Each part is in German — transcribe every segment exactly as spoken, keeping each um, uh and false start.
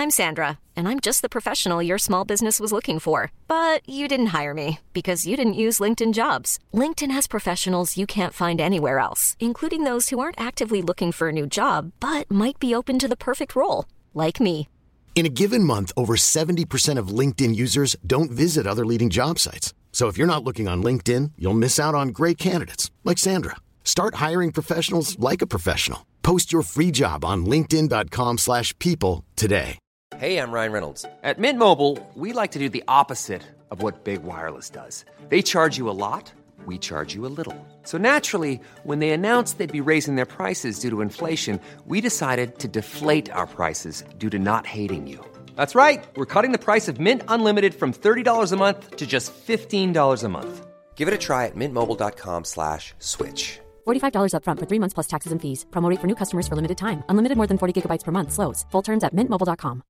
I'm Sandra, and I'm just the professional your small business was looking for. But you didn't hire me because you didn't use LinkedIn Jobs. LinkedIn has professionals you can't find anywhere else, including those who aren't actively looking for a new job, but might be open to the perfect role, like me. In a given month, over seventy percent of LinkedIn users don't visit other leading job sites. So if you're not looking on LinkedIn, you'll miss out on great candidates like Sandra. Start hiring professionals like a professional. Post your free job on linkedin dot com slash people today. Hey, I'm Ryan Reynolds. At Mint Mobile, we like to do the opposite of what Big Wireless does. They charge you a lot, we charge you a little. So naturally, when they announced they'd be raising their prices due to inflation, we decided to deflate our prices due to not hating you. That's right. We're cutting the price of Mint Unlimited from thirty dollars a month to just fifteen dollars a month. Give it a try at mintmobile.com slash switch. forty-five dollars up front for three months plus taxes and fees. Promo rate for new customers for limited time. Unlimited more than forty gigabytes per month. Slows full terms at mint mobile dot com.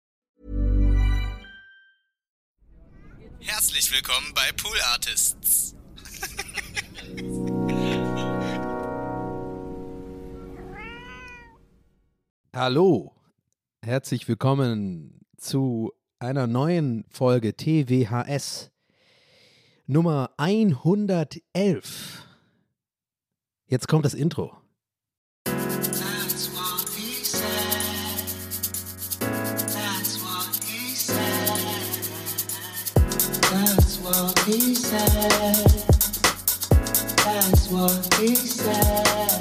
Herzlich willkommen bei Pool Artists. Hallo, herzlich willkommen zu einer neuen Folge T W H S Nummer hundertelf. Jetzt kommt das Intro. That's what he said. That's what he said. That's what he said. That's what he said.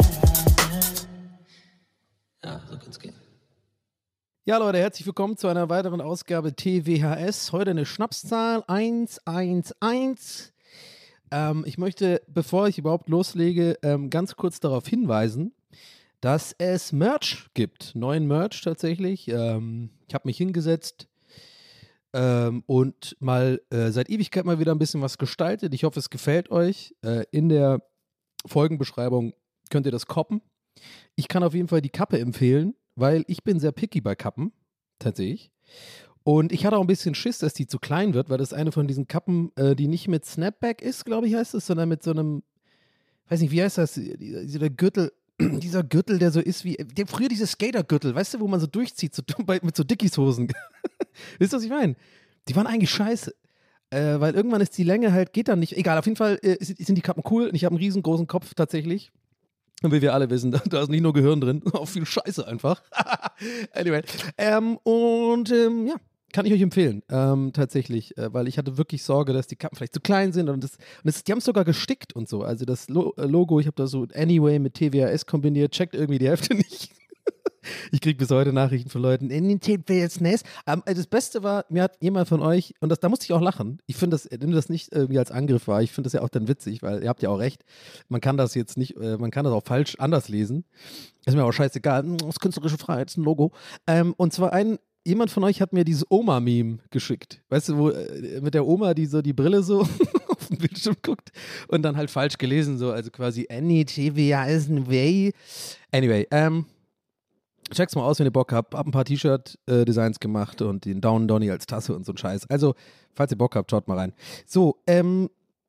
Ja, so kann's gehen. Ja, Leute, herzlich willkommen zu einer weiteren Ausgabe T W H S. Heute eine Schnapszahl hundertelf. Ähm, ich möchte, bevor ich überhaupt loslege, ähm, ganz kurz darauf hinweisen, dass es Merch gibt. Neuen Merch tatsächlich. Ähm, ich habe mich hingesetzt ähm, und mal äh, seit Ewigkeit mal wieder ein bisschen was gestaltet. Ich hoffe, es gefällt euch. Äh, in der Folgenbeschreibung könnt ihr das koppen. Ich kann auf jeden Fall die Kappe empfehlen, weil ich bin sehr picky bei Kappen, tatsächlich. Und ich hatte auch ein bisschen Schiss, dass die zu klein wird, weil das eine von diesen Kappen, äh, die nicht mit Snapback ist, glaube ich, heißt es, sondern mit so einem, weiß nicht, wie heißt das, dieser Gürtel, dieser Gürtel, der so ist wie, der, früher dieser Skatergürtel, weißt du, wo man so durchzieht, so, mit so Dickies-Hosen. Wisst ihr, was ich meine? Die waren eigentlich scheiße, äh, weil irgendwann ist die Länge halt, geht dann nicht, egal, auf jeden Fall äh, sind die Kappen cool und ich habe einen riesengroßen Kopf tatsächlich. Und wie wir alle wissen, da, da ist nicht nur Gehirn drin, auch viel Scheiße einfach. Anyway. Ähm, und ähm, ja, kann ich euch empfehlen, ähm, tatsächlich, äh, weil ich hatte wirklich Sorge, dass die Kappen vielleicht zu klein sind und, das, und das, die haben es sogar gestickt und so. Also das Lo- Logo, ich habe da so Anyway mit T W H S kombiniert, checkt irgendwie die Hälfte nicht. Ich kriege bis heute Nachrichten von Leuten, in den T W H S. Ähm, das Beste war, mir hat jemand von euch, und das, da musste ich auch lachen, ich finde das, nimm das nicht irgendwie als Angriff wahr, ich finde das ja auch dann witzig, weil ihr habt ja auch recht, man kann das jetzt nicht, äh, man kann das auch falsch anders lesen. Ist mir auch scheißegal, das ist künstlerische Freiheit, das ist ein Logo. Ähm, und zwar ein, jemand von euch hat mir dieses Oma-Meme geschickt. Weißt du, wo äh, mit der Oma, die so die Brille so auf den Bildschirm guckt und dann halt falsch gelesen, so, also quasi Any T W H S way. Anyway, ähm, check's mal aus, wenn ihr Bock habt. Hab ein paar T-Shirt-Designs gemacht und den Down Donny als Tasse und so ein Scheiß. Also, falls ihr Bock habt, schaut mal rein. So, ähm,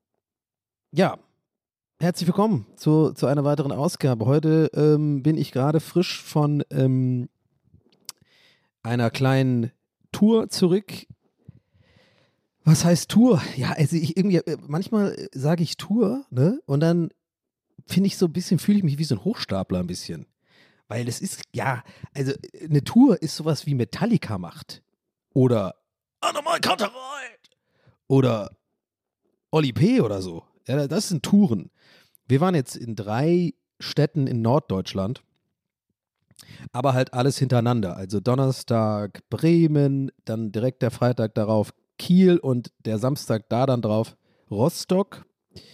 ja, herzlich willkommen zu, zu einer weiteren Ausgabe. Heute ähm, bin ich gerade frisch von ähm, einer kleinen Tour zurück. Was heißt Tour? Ja, also ich irgendwie, manchmal sage ich Tour, ne? Und dann finde ich so ein bisschen, fühle ich mich wie so ein Hochstapler ein bisschen. Weil es ist, ja, also eine Tour ist sowas wie Metallica macht. Oder Animal Cutterite. Oder Oli P. oder so. Ja, das sind Touren. Wir waren jetzt in drei Städten in Norddeutschland. Aber halt alles hintereinander. Also Donnerstag Bremen, dann direkt der Freitag darauf Kiel und der Samstag da dann drauf Rostock.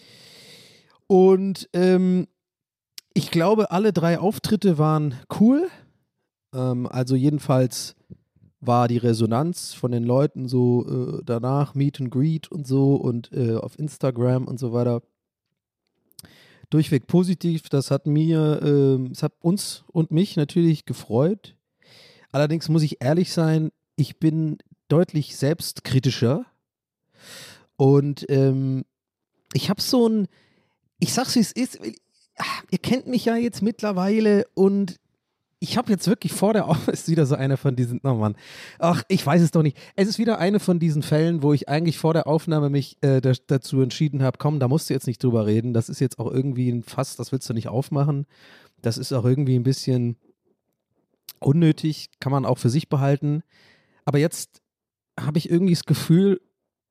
Und ähm, ich glaube, alle drei Auftritte waren cool. Ähm, also jedenfalls war die Resonanz von den Leuten so äh, danach, Meet and Greet und so und äh, auf Instagram und so weiter durchweg positiv. Das hat mir, äh, es hat uns und mich natürlich gefreut. Allerdings muss ich ehrlich sein, ich bin deutlich selbstkritischer und ähm, ich habe so ein, ich sag's wie es ist, ihr kennt mich ja jetzt mittlerweile und ich habe jetzt wirklich vor der Aufnahme, ist wieder so einer von diesen, oh Mann, ach, ich weiß es doch nicht. Es ist wieder eine von diesen Fällen, wo ich eigentlich vor der Aufnahme mich äh, da, dazu entschieden habe, komm, da musst du jetzt nicht drüber reden. Das ist jetzt auch irgendwie ein Fass, das willst du nicht aufmachen. Das ist auch irgendwie ein bisschen unnötig, kann man auch für sich behalten. Aber jetzt habe ich irgendwie das Gefühl,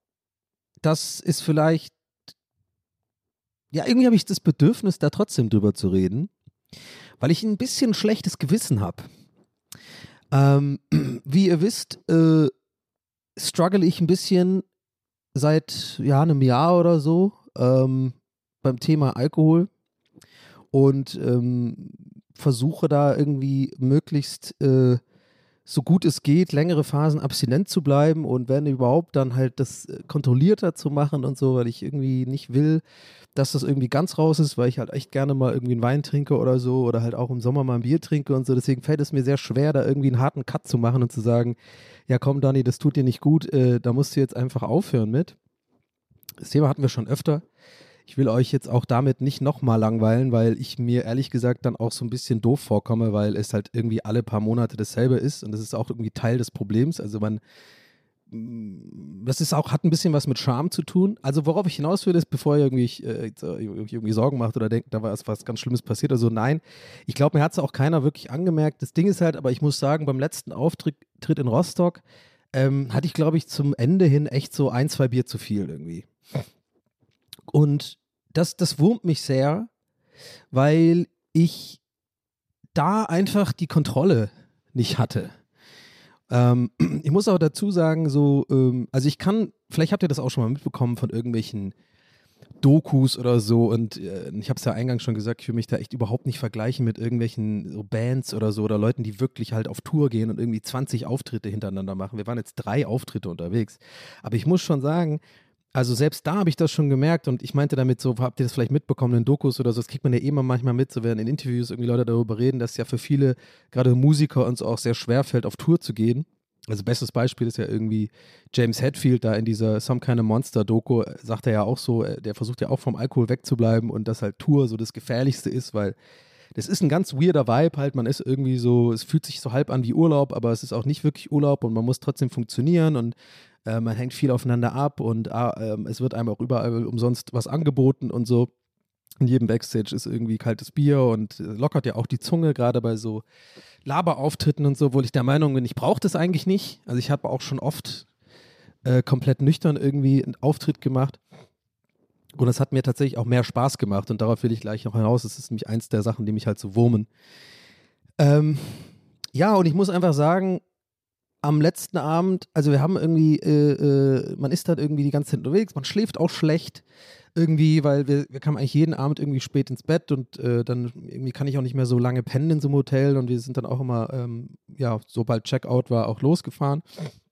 das ist vielleicht, ja, irgendwie habe ich das Bedürfnis, da trotzdem drüber zu reden, weil ich ein bisschen schlechtes Gewissen habe. Ähm, wie ihr wisst, äh, struggle ich ein bisschen seit ja, einem Jahr oder so ähm, beim Thema Alkohol und ähm, versuche da irgendwie möglichst äh, so gut es geht, längere Phasen abstinent zu bleiben und wenn überhaupt dann halt das kontrollierter zu machen und so, weil ich irgendwie nicht will, dass das irgendwie ganz raus ist, weil ich halt echt gerne mal irgendwie einen Wein trinke oder so oder halt auch im Sommer mal ein Bier trinke und so. Deswegen fällt es mir sehr schwer, da irgendwie einen harten Cut zu machen und zu sagen, ja komm Dani, das tut dir nicht gut, äh, da musst du jetzt einfach aufhören mit. Das Thema hatten wir schon öfter. Ich will euch jetzt auch damit nicht nochmal langweilen, weil ich mir ehrlich gesagt dann auch so ein bisschen doof vorkomme, weil es halt irgendwie alle paar Monate dasselbe ist und das ist auch irgendwie Teil des Problems. Also man, das ist auch, hat ein bisschen was mit Scham zu tun. Also worauf ich hinaus will, ist, bevor ihr irgendwie, äh, irgendwie Sorgen macht oder denkt, da war was ganz Schlimmes passiert. Also nein, ich glaube, mir hat es auch keiner wirklich angemerkt. Das Ding ist halt, aber ich muss sagen, beim letzten Auftritt in Rostock ähm, hatte ich, glaube ich, zum Ende hin echt so ein, zwei Bier zu viel irgendwie. Und das, das wurmt mich sehr, weil ich da einfach die Kontrolle nicht hatte. Ähm, ich muss auch dazu sagen, so, ähm, also ich kann, vielleicht habt ihr das auch schon mal mitbekommen von irgendwelchen Dokus oder so und äh, ich habe es ja eingangs schon gesagt, ich will mich da echt überhaupt nicht vergleichen mit irgendwelchen so Bands oder so oder Leuten, die wirklich halt auf Tour gehen und irgendwie zwanzig Auftritte hintereinander machen. Wir waren jetzt drei Auftritte unterwegs. Aber ich muss schon sagen, also selbst da habe ich das schon gemerkt und ich meinte damit so, habt ihr das vielleicht mitbekommen in Dokus oder so, das kriegt man ja eh mal manchmal mit, so werden in Interviews irgendwie Leute darüber reden, dass es ja für viele, gerade Musiker uns auch sehr schwer fällt, auf Tour zu gehen. Also bestes Beispiel ist ja irgendwie James Hetfield da in dieser Some Kind of Monster Doku, sagt er ja auch so, der versucht ja auch vom Alkohol wegzubleiben und dass halt Tour so das Gefährlichste ist, weil das ist ein ganz weirder Vibe halt, man ist irgendwie so, es fühlt sich so halb an wie Urlaub, aber es ist auch nicht wirklich Urlaub und man muss trotzdem funktionieren und Äh, man hängt viel aufeinander ab und äh, es wird einem auch überall umsonst was angeboten und so. In jedem Backstage ist irgendwie kaltes Bier und äh, lockert ja auch die Zunge, gerade bei so Laberauftritten und so, obwohl ich der Meinung bin, ich brauche das eigentlich nicht. Also ich habe auch schon oft äh, komplett nüchtern irgendwie einen Auftritt gemacht und das hat mir tatsächlich auch mehr Spaß gemacht und darauf will ich gleich noch hinaus. Das ist nämlich eins der Sachen, die mich halt so wurmen. Ähm, ja, und ich muss einfach sagen, am letzten Abend, also wir haben irgendwie, äh, äh, man ist dann irgendwie die ganze Zeit unterwegs, man schläft auch schlecht irgendwie, weil wir, wir kamen eigentlich jeden Abend irgendwie spät ins Bett und äh, dann irgendwie kann ich auch nicht mehr so lange pennen in so einem Hotel und wir sind dann auch immer, ähm, ja, sobald Checkout war, auch losgefahren.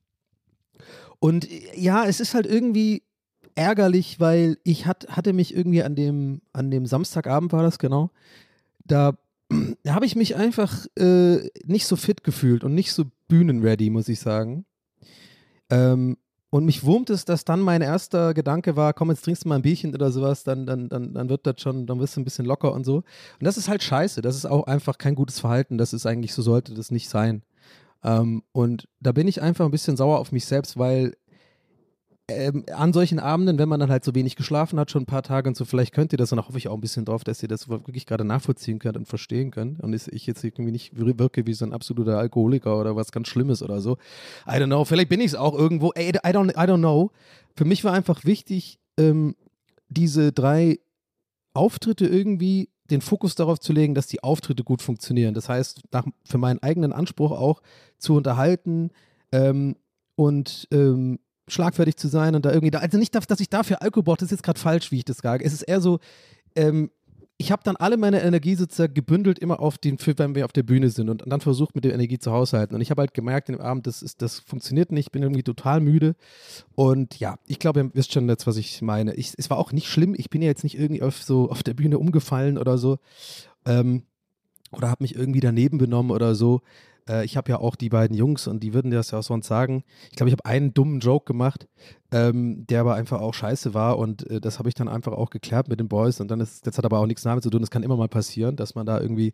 Und ja, es ist halt irgendwie ärgerlich, weil ich hat, hatte mich irgendwie an dem, an dem Samstagabend war das genau, da Da habe ich mich einfach äh, nicht so fit gefühlt und nicht so bühnenready, muss ich sagen. Ähm, und mich wurmt es, dass dann mein erster Gedanke war, komm, jetzt trinkst du mal ein Bierchen oder sowas, dann, dann, dann, dann wird das schon, dann wirst du ein bisschen locker und so. Und das ist halt scheiße, das ist auch einfach kein gutes Verhalten, das ist eigentlich, so sollte das nicht sein. Ähm, und da bin ich einfach ein bisschen sauer auf mich selbst, weil Ähm, an solchen Abenden, wenn man dann halt so wenig geschlafen hat, schon ein paar Tage und so, vielleicht könnt ihr das und da hoffe ich auch ein bisschen drauf, dass ihr das wirklich gerade nachvollziehen könnt und verstehen könnt und ich jetzt irgendwie nicht wirke wie so ein absoluter Alkoholiker oder was ganz Schlimmes oder so. I don't know, vielleicht bin ich es auch irgendwo, I don't, I don't know. Für mich war einfach wichtig, ähm, diese drei Auftritte irgendwie den Fokus darauf zu legen, dass die Auftritte gut funktionieren. Das heißt, nach, für meinen eigenen Anspruch auch zu unterhalten ähm, und ähm, schlagfertig zu sein und da irgendwie da, also nicht, dass ich dafür Alkohol brauche, das ist jetzt gerade falsch, wie ich das sage. Es ist eher so, ähm, ich habe dann alle meine Energie sozusagen gebündelt immer auf den, für, wenn wir auf der Bühne sind und dann versucht mit der Energie zu haushalten und ich habe halt gemerkt, den Abend, das, ist, das funktioniert nicht, ich bin irgendwie total müde und ja, ich glaube, ihr wisst schon jetzt, was ich meine. Ich, es war auch nicht schlimm, ich bin ja jetzt nicht irgendwie auf, so auf der Bühne umgefallen oder so ähm, oder habe mich irgendwie daneben benommen oder so. Ich habe ja auch die beiden Jungs und die würden das ja auch sonst sagen. Ich glaube, ich habe einen dummen Joke gemacht, ähm, der aber einfach auch scheiße war und äh, das habe ich dann einfach auch geklärt mit den Boys und dann ist, das hat aber auch nichts damit zu tun, das kann immer mal passieren, dass man da irgendwie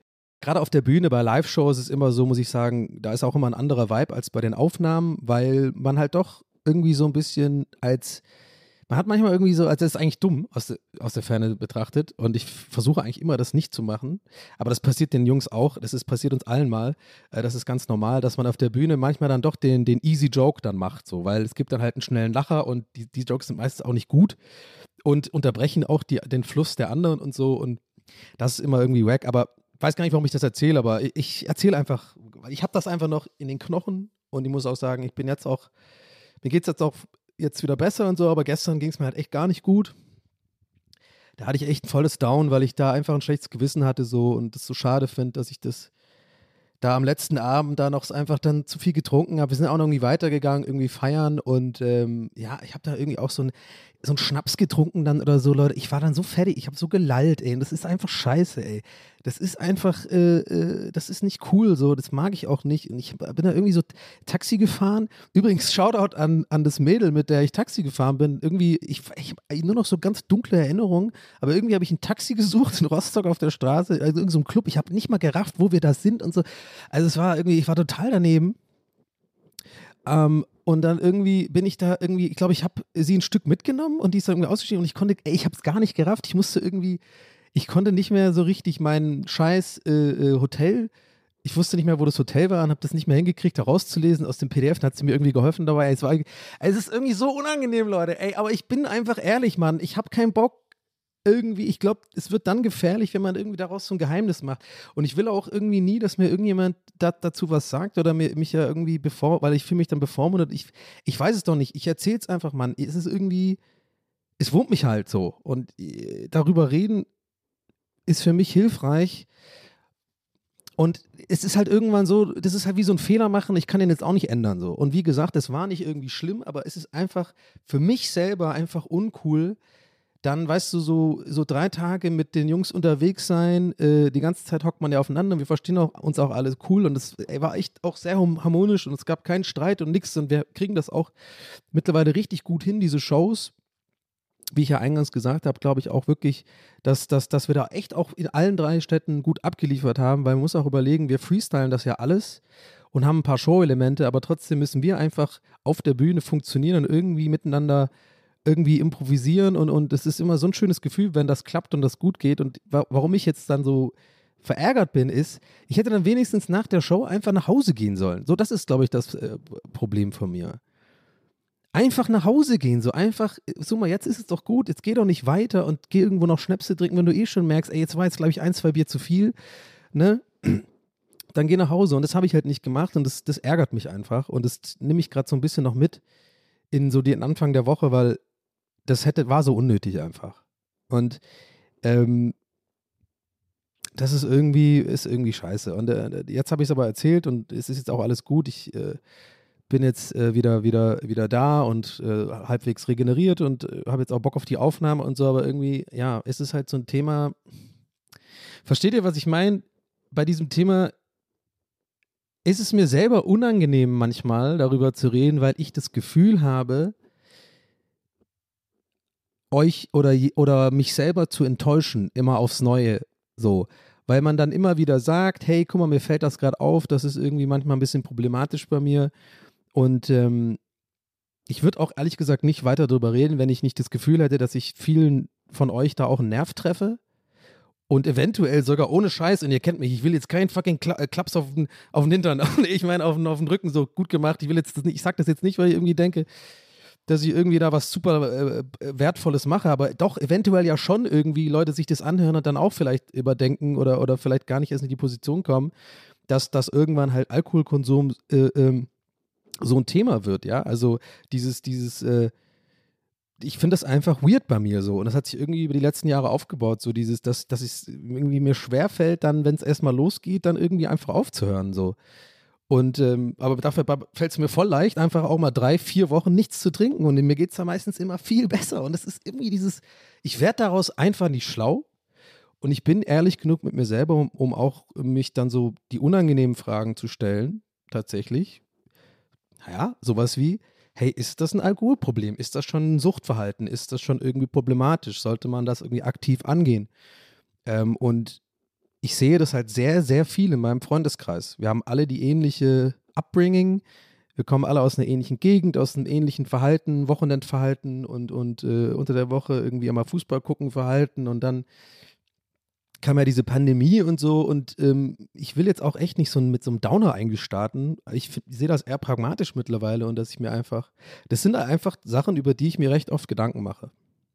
gerade auf der Bühne bei Live-Shows ist es immer so, muss ich sagen, da ist auch immer ein anderer Vibe als bei den Aufnahmen, weil man halt doch irgendwie so ein bisschen als, man hat manchmal irgendwie so, als ist eigentlich dumm aus, de, aus der Ferne betrachtet und ich versuche eigentlich immer, das nicht zu machen, aber das passiert den Jungs auch, das ist passiert uns allen mal, äh, das ist ganz normal, dass man auf der Bühne manchmal dann doch den, den easy Joke dann macht, so, weil es gibt dann halt einen schnellen Lacher und die, die Jokes sind meistens auch nicht gut und unterbrechen auch die, den Fluss der anderen und so und das ist immer irgendwie wack, aber ich weiß gar nicht, warum ich das erzähle, aber ich, ich erzähle einfach, weil ich habe das einfach noch in den Knochen und ich muss auch sagen, ich bin jetzt auch, mir geht es jetzt auch jetzt wieder besser und so, aber gestern ging es mir halt echt gar nicht gut. Da hatte ich echt ein volles Down, weil ich da einfach ein schlechtes Gewissen hatte so und das so schade finde, dass ich das da am letzten Abend da noch einfach dann zu viel getrunken habe. Wir sind auch noch irgendwie weitergegangen, irgendwie feiern und ähm, ja, ich habe da irgendwie auch so ein so einen Schnaps getrunken dann oder so, Leute. Ich war dann so fertig, ich habe so gelallt, ey. Und das ist einfach scheiße, ey. Das ist einfach, äh, äh, das ist nicht cool so, das mag ich auch nicht. Und ich bin da irgendwie so Taxi gefahren. Übrigens, Shoutout an, an das Mädel, mit der ich Taxi gefahren bin. Irgendwie, ich, ich habe nur noch so ganz dunkle Erinnerungen, aber irgendwie habe ich ein Taxi gesucht in Rostock auf der Straße, also irgend so ein Club. Ich habe nicht mal gerafft, wo wir da sind und so. Also es war irgendwie, ich war total daneben. Ähm, und dann irgendwie bin ich da irgendwie, ich glaube, ich habe sie ein Stück mitgenommen und die ist dann irgendwie ausgestiegen und ich konnte, ey, ich habe es gar nicht gerafft. Ich musste irgendwie, ich konnte nicht mehr so richtig mein scheiß äh, äh, Hotel, ich wusste nicht mehr, wo das Hotel war und habe das nicht mehr hingekriegt, da rauszulesen aus dem P D F. Dann hat sie mir irgendwie geholfen dabei. Es, war, es ist irgendwie so unangenehm, Leute. Ey, aber ich bin einfach ehrlich, Mann. Ich habe keinen Bock, irgendwie, ich glaube, es wird dann gefährlich, wenn man irgendwie daraus so ein Geheimnis macht. Und ich will auch irgendwie nie, dass mir irgendjemand da, dazu was sagt oder mir, mich ja irgendwie bevor, weil ich fühle mich dann bevormundet. Ich, ich weiß es doch nicht. Ich erzähle es einfach, Mann. Es ist irgendwie, es wurmt mich halt so. Und äh, darüber reden ist für mich hilfreich. Und es ist halt irgendwann so, das ist halt wie so ein Fehler machen, ich kann den jetzt auch nicht ändern so. Und wie gesagt, es war nicht irgendwie schlimm, aber es ist einfach für mich selber einfach uncool, dann, weißt du, so, so drei Tage mit den Jungs unterwegs sein, äh, die ganze Zeit hockt man ja aufeinander, wir verstehen auch, uns auch alles cool und es war echt auch sehr harmonisch und es gab keinen Streit und nichts und wir kriegen das auch mittlerweile richtig gut hin, diese Shows. Wie ich ja eingangs gesagt habe, glaube ich auch wirklich, dass, dass, dass wir da echt auch in allen drei Städten gut abgeliefert haben, weil man muss auch überlegen, wir freestylen das ja alles und haben ein paar Show-Elemente, aber trotzdem müssen wir einfach auf der Bühne funktionieren und irgendwie miteinander irgendwie improvisieren und, und es ist immer so ein schönes Gefühl, wenn das klappt und das gut geht und wa- warum ich jetzt dann so verärgert bin, ist, ich hätte dann wenigstens nach der Show einfach nach Hause gehen sollen. So, das ist, glaube ich, das äh, Problem von mir. Einfach nach Hause gehen, so einfach, so mal, jetzt ist es doch gut, jetzt geh doch nicht weiter und geh irgendwo noch Schnäpse trinken, wenn du eh schon merkst, ey, jetzt war jetzt, glaube ich, ein, zwei Bier zu viel, ne? Dann geh nach Hause und das habe ich halt nicht gemacht und das, das ärgert mich einfach und das nehme ich gerade so ein bisschen noch mit in so den Anfang der Woche, weil das hätte, war so unnötig einfach. Und ähm, das ist irgendwie, ist irgendwie scheiße. Und äh, jetzt habe ich es aber erzählt und es ist jetzt auch alles gut. Ich äh, bin jetzt äh, wieder, wieder, wieder da und äh, halbwegs regeneriert und äh, habe jetzt auch Bock auf die Aufnahme und so, aber irgendwie, ja, ist es halt so ein Thema. Versteht ihr, was ich meine? Bei diesem Thema ist es mir selber unangenehm manchmal, darüber zu reden, weil ich das Gefühl habe, euch oder, oder mich selber zu enttäuschen, immer aufs Neue, so. Weil man dann immer wieder sagt, hey, guck mal, mir fällt das gerade auf, das ist irgendwie manchmal ein bisschen problematisch bei mir und ähm, ich würde auch ehrlich gesagt nicht weiter darüber reden, wenn ich nicht das Gefühl hätte, dass ich vielen von euch da auch einen Nerv treffe und eventuell sogar ohne Scheiß, und ihr kennt mich, ich will jetzt keinen fucking Kla äh, Klaps auf den, auf den Hintern, ich meine auf den, auf den Rücken, so gut gemacht, ich will jetzt das nicht, ich sag das jetzt nicht, weil ich irgendwie denke, dass ich irgendwie da was super äh, Wertvolles mache, aber doch eventuell ja schon irgendwie Leute sich das anhören und dann auch vielleicht überdenken oder, oder vielleicht gar nicht erst in die Position kommen, dass das irgendwann halt Alkoholkonsum äh, ähm, so ein Thema wird, ja, also dieses, dieses, äh, ich finde das einfach weird bei mir so und das hat sich irgendwie über die letzten Jahre aufgebaut, so dieses, dass, dass es irgendwie mir schwerfällt, dann, wenn es erstmal losgeht, dann irgendwie einfach aufzuhören, so. Und, ähm, aber dafür fällt es mir voll leicht, einfach auch mal drei, vier Wochen nichts zu trinken. Und mir geht es da meistens immer viel besser. Und es ist irgendwie dieses, ich werde daraus einfach nicht schlau. Und ich bin ehrlich genug mit mir selber, um, um auch mich dann so die unangenehmen Fragen zu stellen, tatsächlich. Naja, sowas wie, hey, ist das ein Alkoholproblem? Ist das schon ein Suchtverhalten? Ist das schon irgendwie problematisch? Sollte man das irgendwie aktiv angehen? Ähm, und ich sehe das halt sehr, sehr viel in meinem Freundeskreis. Wir haben alle die ähnliche Upbringing. Wir kommen alle aus einer ähnlichen Gegend, aus einem ähnlichen Verhalten, Wochenendverhalten und, und äh, unter der Woche irgendwie einmal Fußball gucken Verhalten und dann kam ja diese Pandemie und so und ähm, ich will jetzt auch echt nicht so mit so einem Downer eigentlich starten. Ich, find, ich sehe das eher pragmatisch mittlerweile und dass ich mir einfach, das sind einfach Sachen, über die ich mir recht oft Gedanken mache.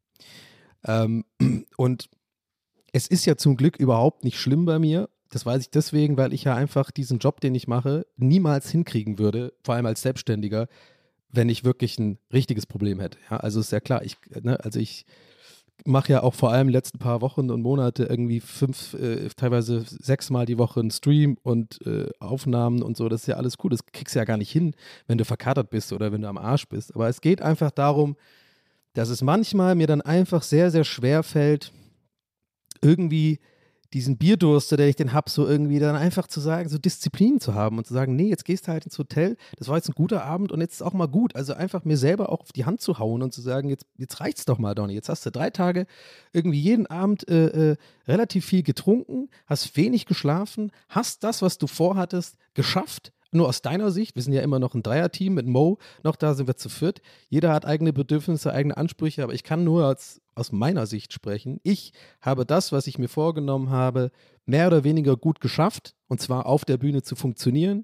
Ähm, und es ist ja zum Glück überhaupt nicht schlimm bei mir. Das weiß ich deswegen, weil ich ja einfach diesen Job, den ich mache, niemals hinkriegen würde, vor allem als Selbstständiger, wenn ich wirklich ein richtiges Problem hätte. Ja, also ist ja klar, ich, ne, also ich mache ja auch vor allem die letzten paar Wochen und Monate irgendwie fünf, äh, teilweise sechsmal die Woche einen Stream und äh, Aufnahmen und so. Das ist ja alles cool. Das kriegst du ja gar nicht hin, wenn du verkatert bist oder wenn du am Arsch bist. Aber es geht einfach darum, dass es manchmal mir dann einfach sehr, sehr schwer fällt, irgendwie diesen Bierdurst, der ich den hab, so irgendwie dann einfach zu sagen, so Disziplin zu haben und zu sagen, nee, jetzt gehst du halt ins Hotel, das war jetzt ein guter Abend und jetzt ist auch mal gut. Also einfach mir selber auch auf die Hand zu hauen und zu sagen, jetzt, jetzt reicht's doch mal, Donny. Jetzt hast du drei Tage irgendwie jeden Abend äh, äh, relativ viel getrunken, hast wenig geschlafen, hast das, was du vorhattest, geschafft. Nur aus deiner Sicht, wir sind ja immer noch ein Dreierteam mit Mo, noch da sind wir zu viert. Jeder hat eigene Bedürfnisse, eigene Ansprüche, aber ich kann nur als, aus meiner Sicht sprechen. Ich habe das, was ich mir vorgenommen habe, mehr oder weniger gut geschafft, und zwar auf der Bühne zu funktionieren,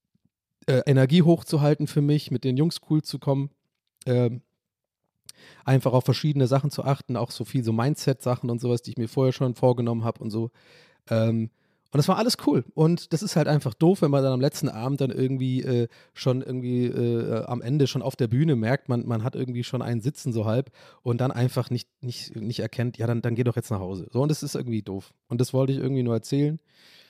äh, Energie hochzuhalten für mich, mit den Jungs cool zu kommen, ähm, einfach auf verschiedene Sachen zu achten, auch so viel so Mindset-Sachen und sowas, die ich mir vorher schon vorgenommen habe und so. Ähm, Und das war alles cool. Und das ist halt einfach doof, wenn man dann am letzten Abend dann irgendwie äh, schon irgendwie äh, am Ende schon auf der Bühne merkt, man, man hat irgendwie schon einen Sitzen so halb und dann einfach nicht, nicht, nicht erkennt, ja, dann, dann geh doch jetzt nach Hause. So, und das ist irgendwie doof. Und das wollte ich irgendwie nur erzählen.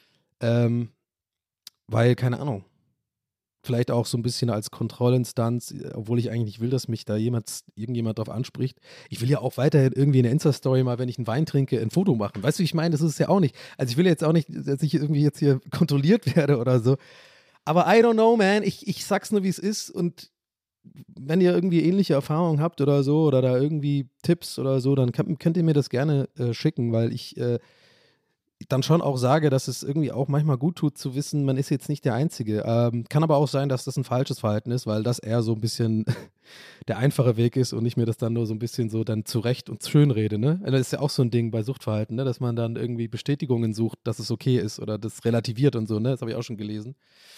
Ähm, weil, keine Ahnung, vielleicht auch so ein bisschen als Kontrollinstanz, obwohl ich eigentlich nicht will, dass mich da jemand, irgendjemand drauf anspricht. Ich will ja auch weiterhin irgendwie in der Insta-Story mal, wenn ich einen Wein trinke, ein Foto machen. Weißt du, wie ich meine? Das ist es ja auch nicht. Also ich will jetzt auch nicht, dass ich irgendwie jetzt hier kontrolliert werde oder so. Aber I don't know, man. Ich, ich sag's nur, wie es ist. Und wenn ihr irgendwie ähnliche Erfahrungen habt oder so oder da irgendwie Tipps oder so, dann könnt, könnt ihr mir das gerne äh, schicken, weil ich äh, dann schon auch sage, dass es irgendwie auch manchmal gut tut zu wissen, man ist jetzt nicht der Einzige. Ähm, kann aber auch sein, dass das ein falsches Verhalten ist, weil das eher so ein bisschen der einfache Weg ist und ich mir das dann nur so ein bisschen so dann zurecht und schön rede, ne? Das ist ja auch so ein Ding bei Suchtverhalten, ne? Dass man dann irgendwie Bestätigungen sucht, dass es okay ist oder das relativiert und so, ne? Das habe ich auch schon gelesen.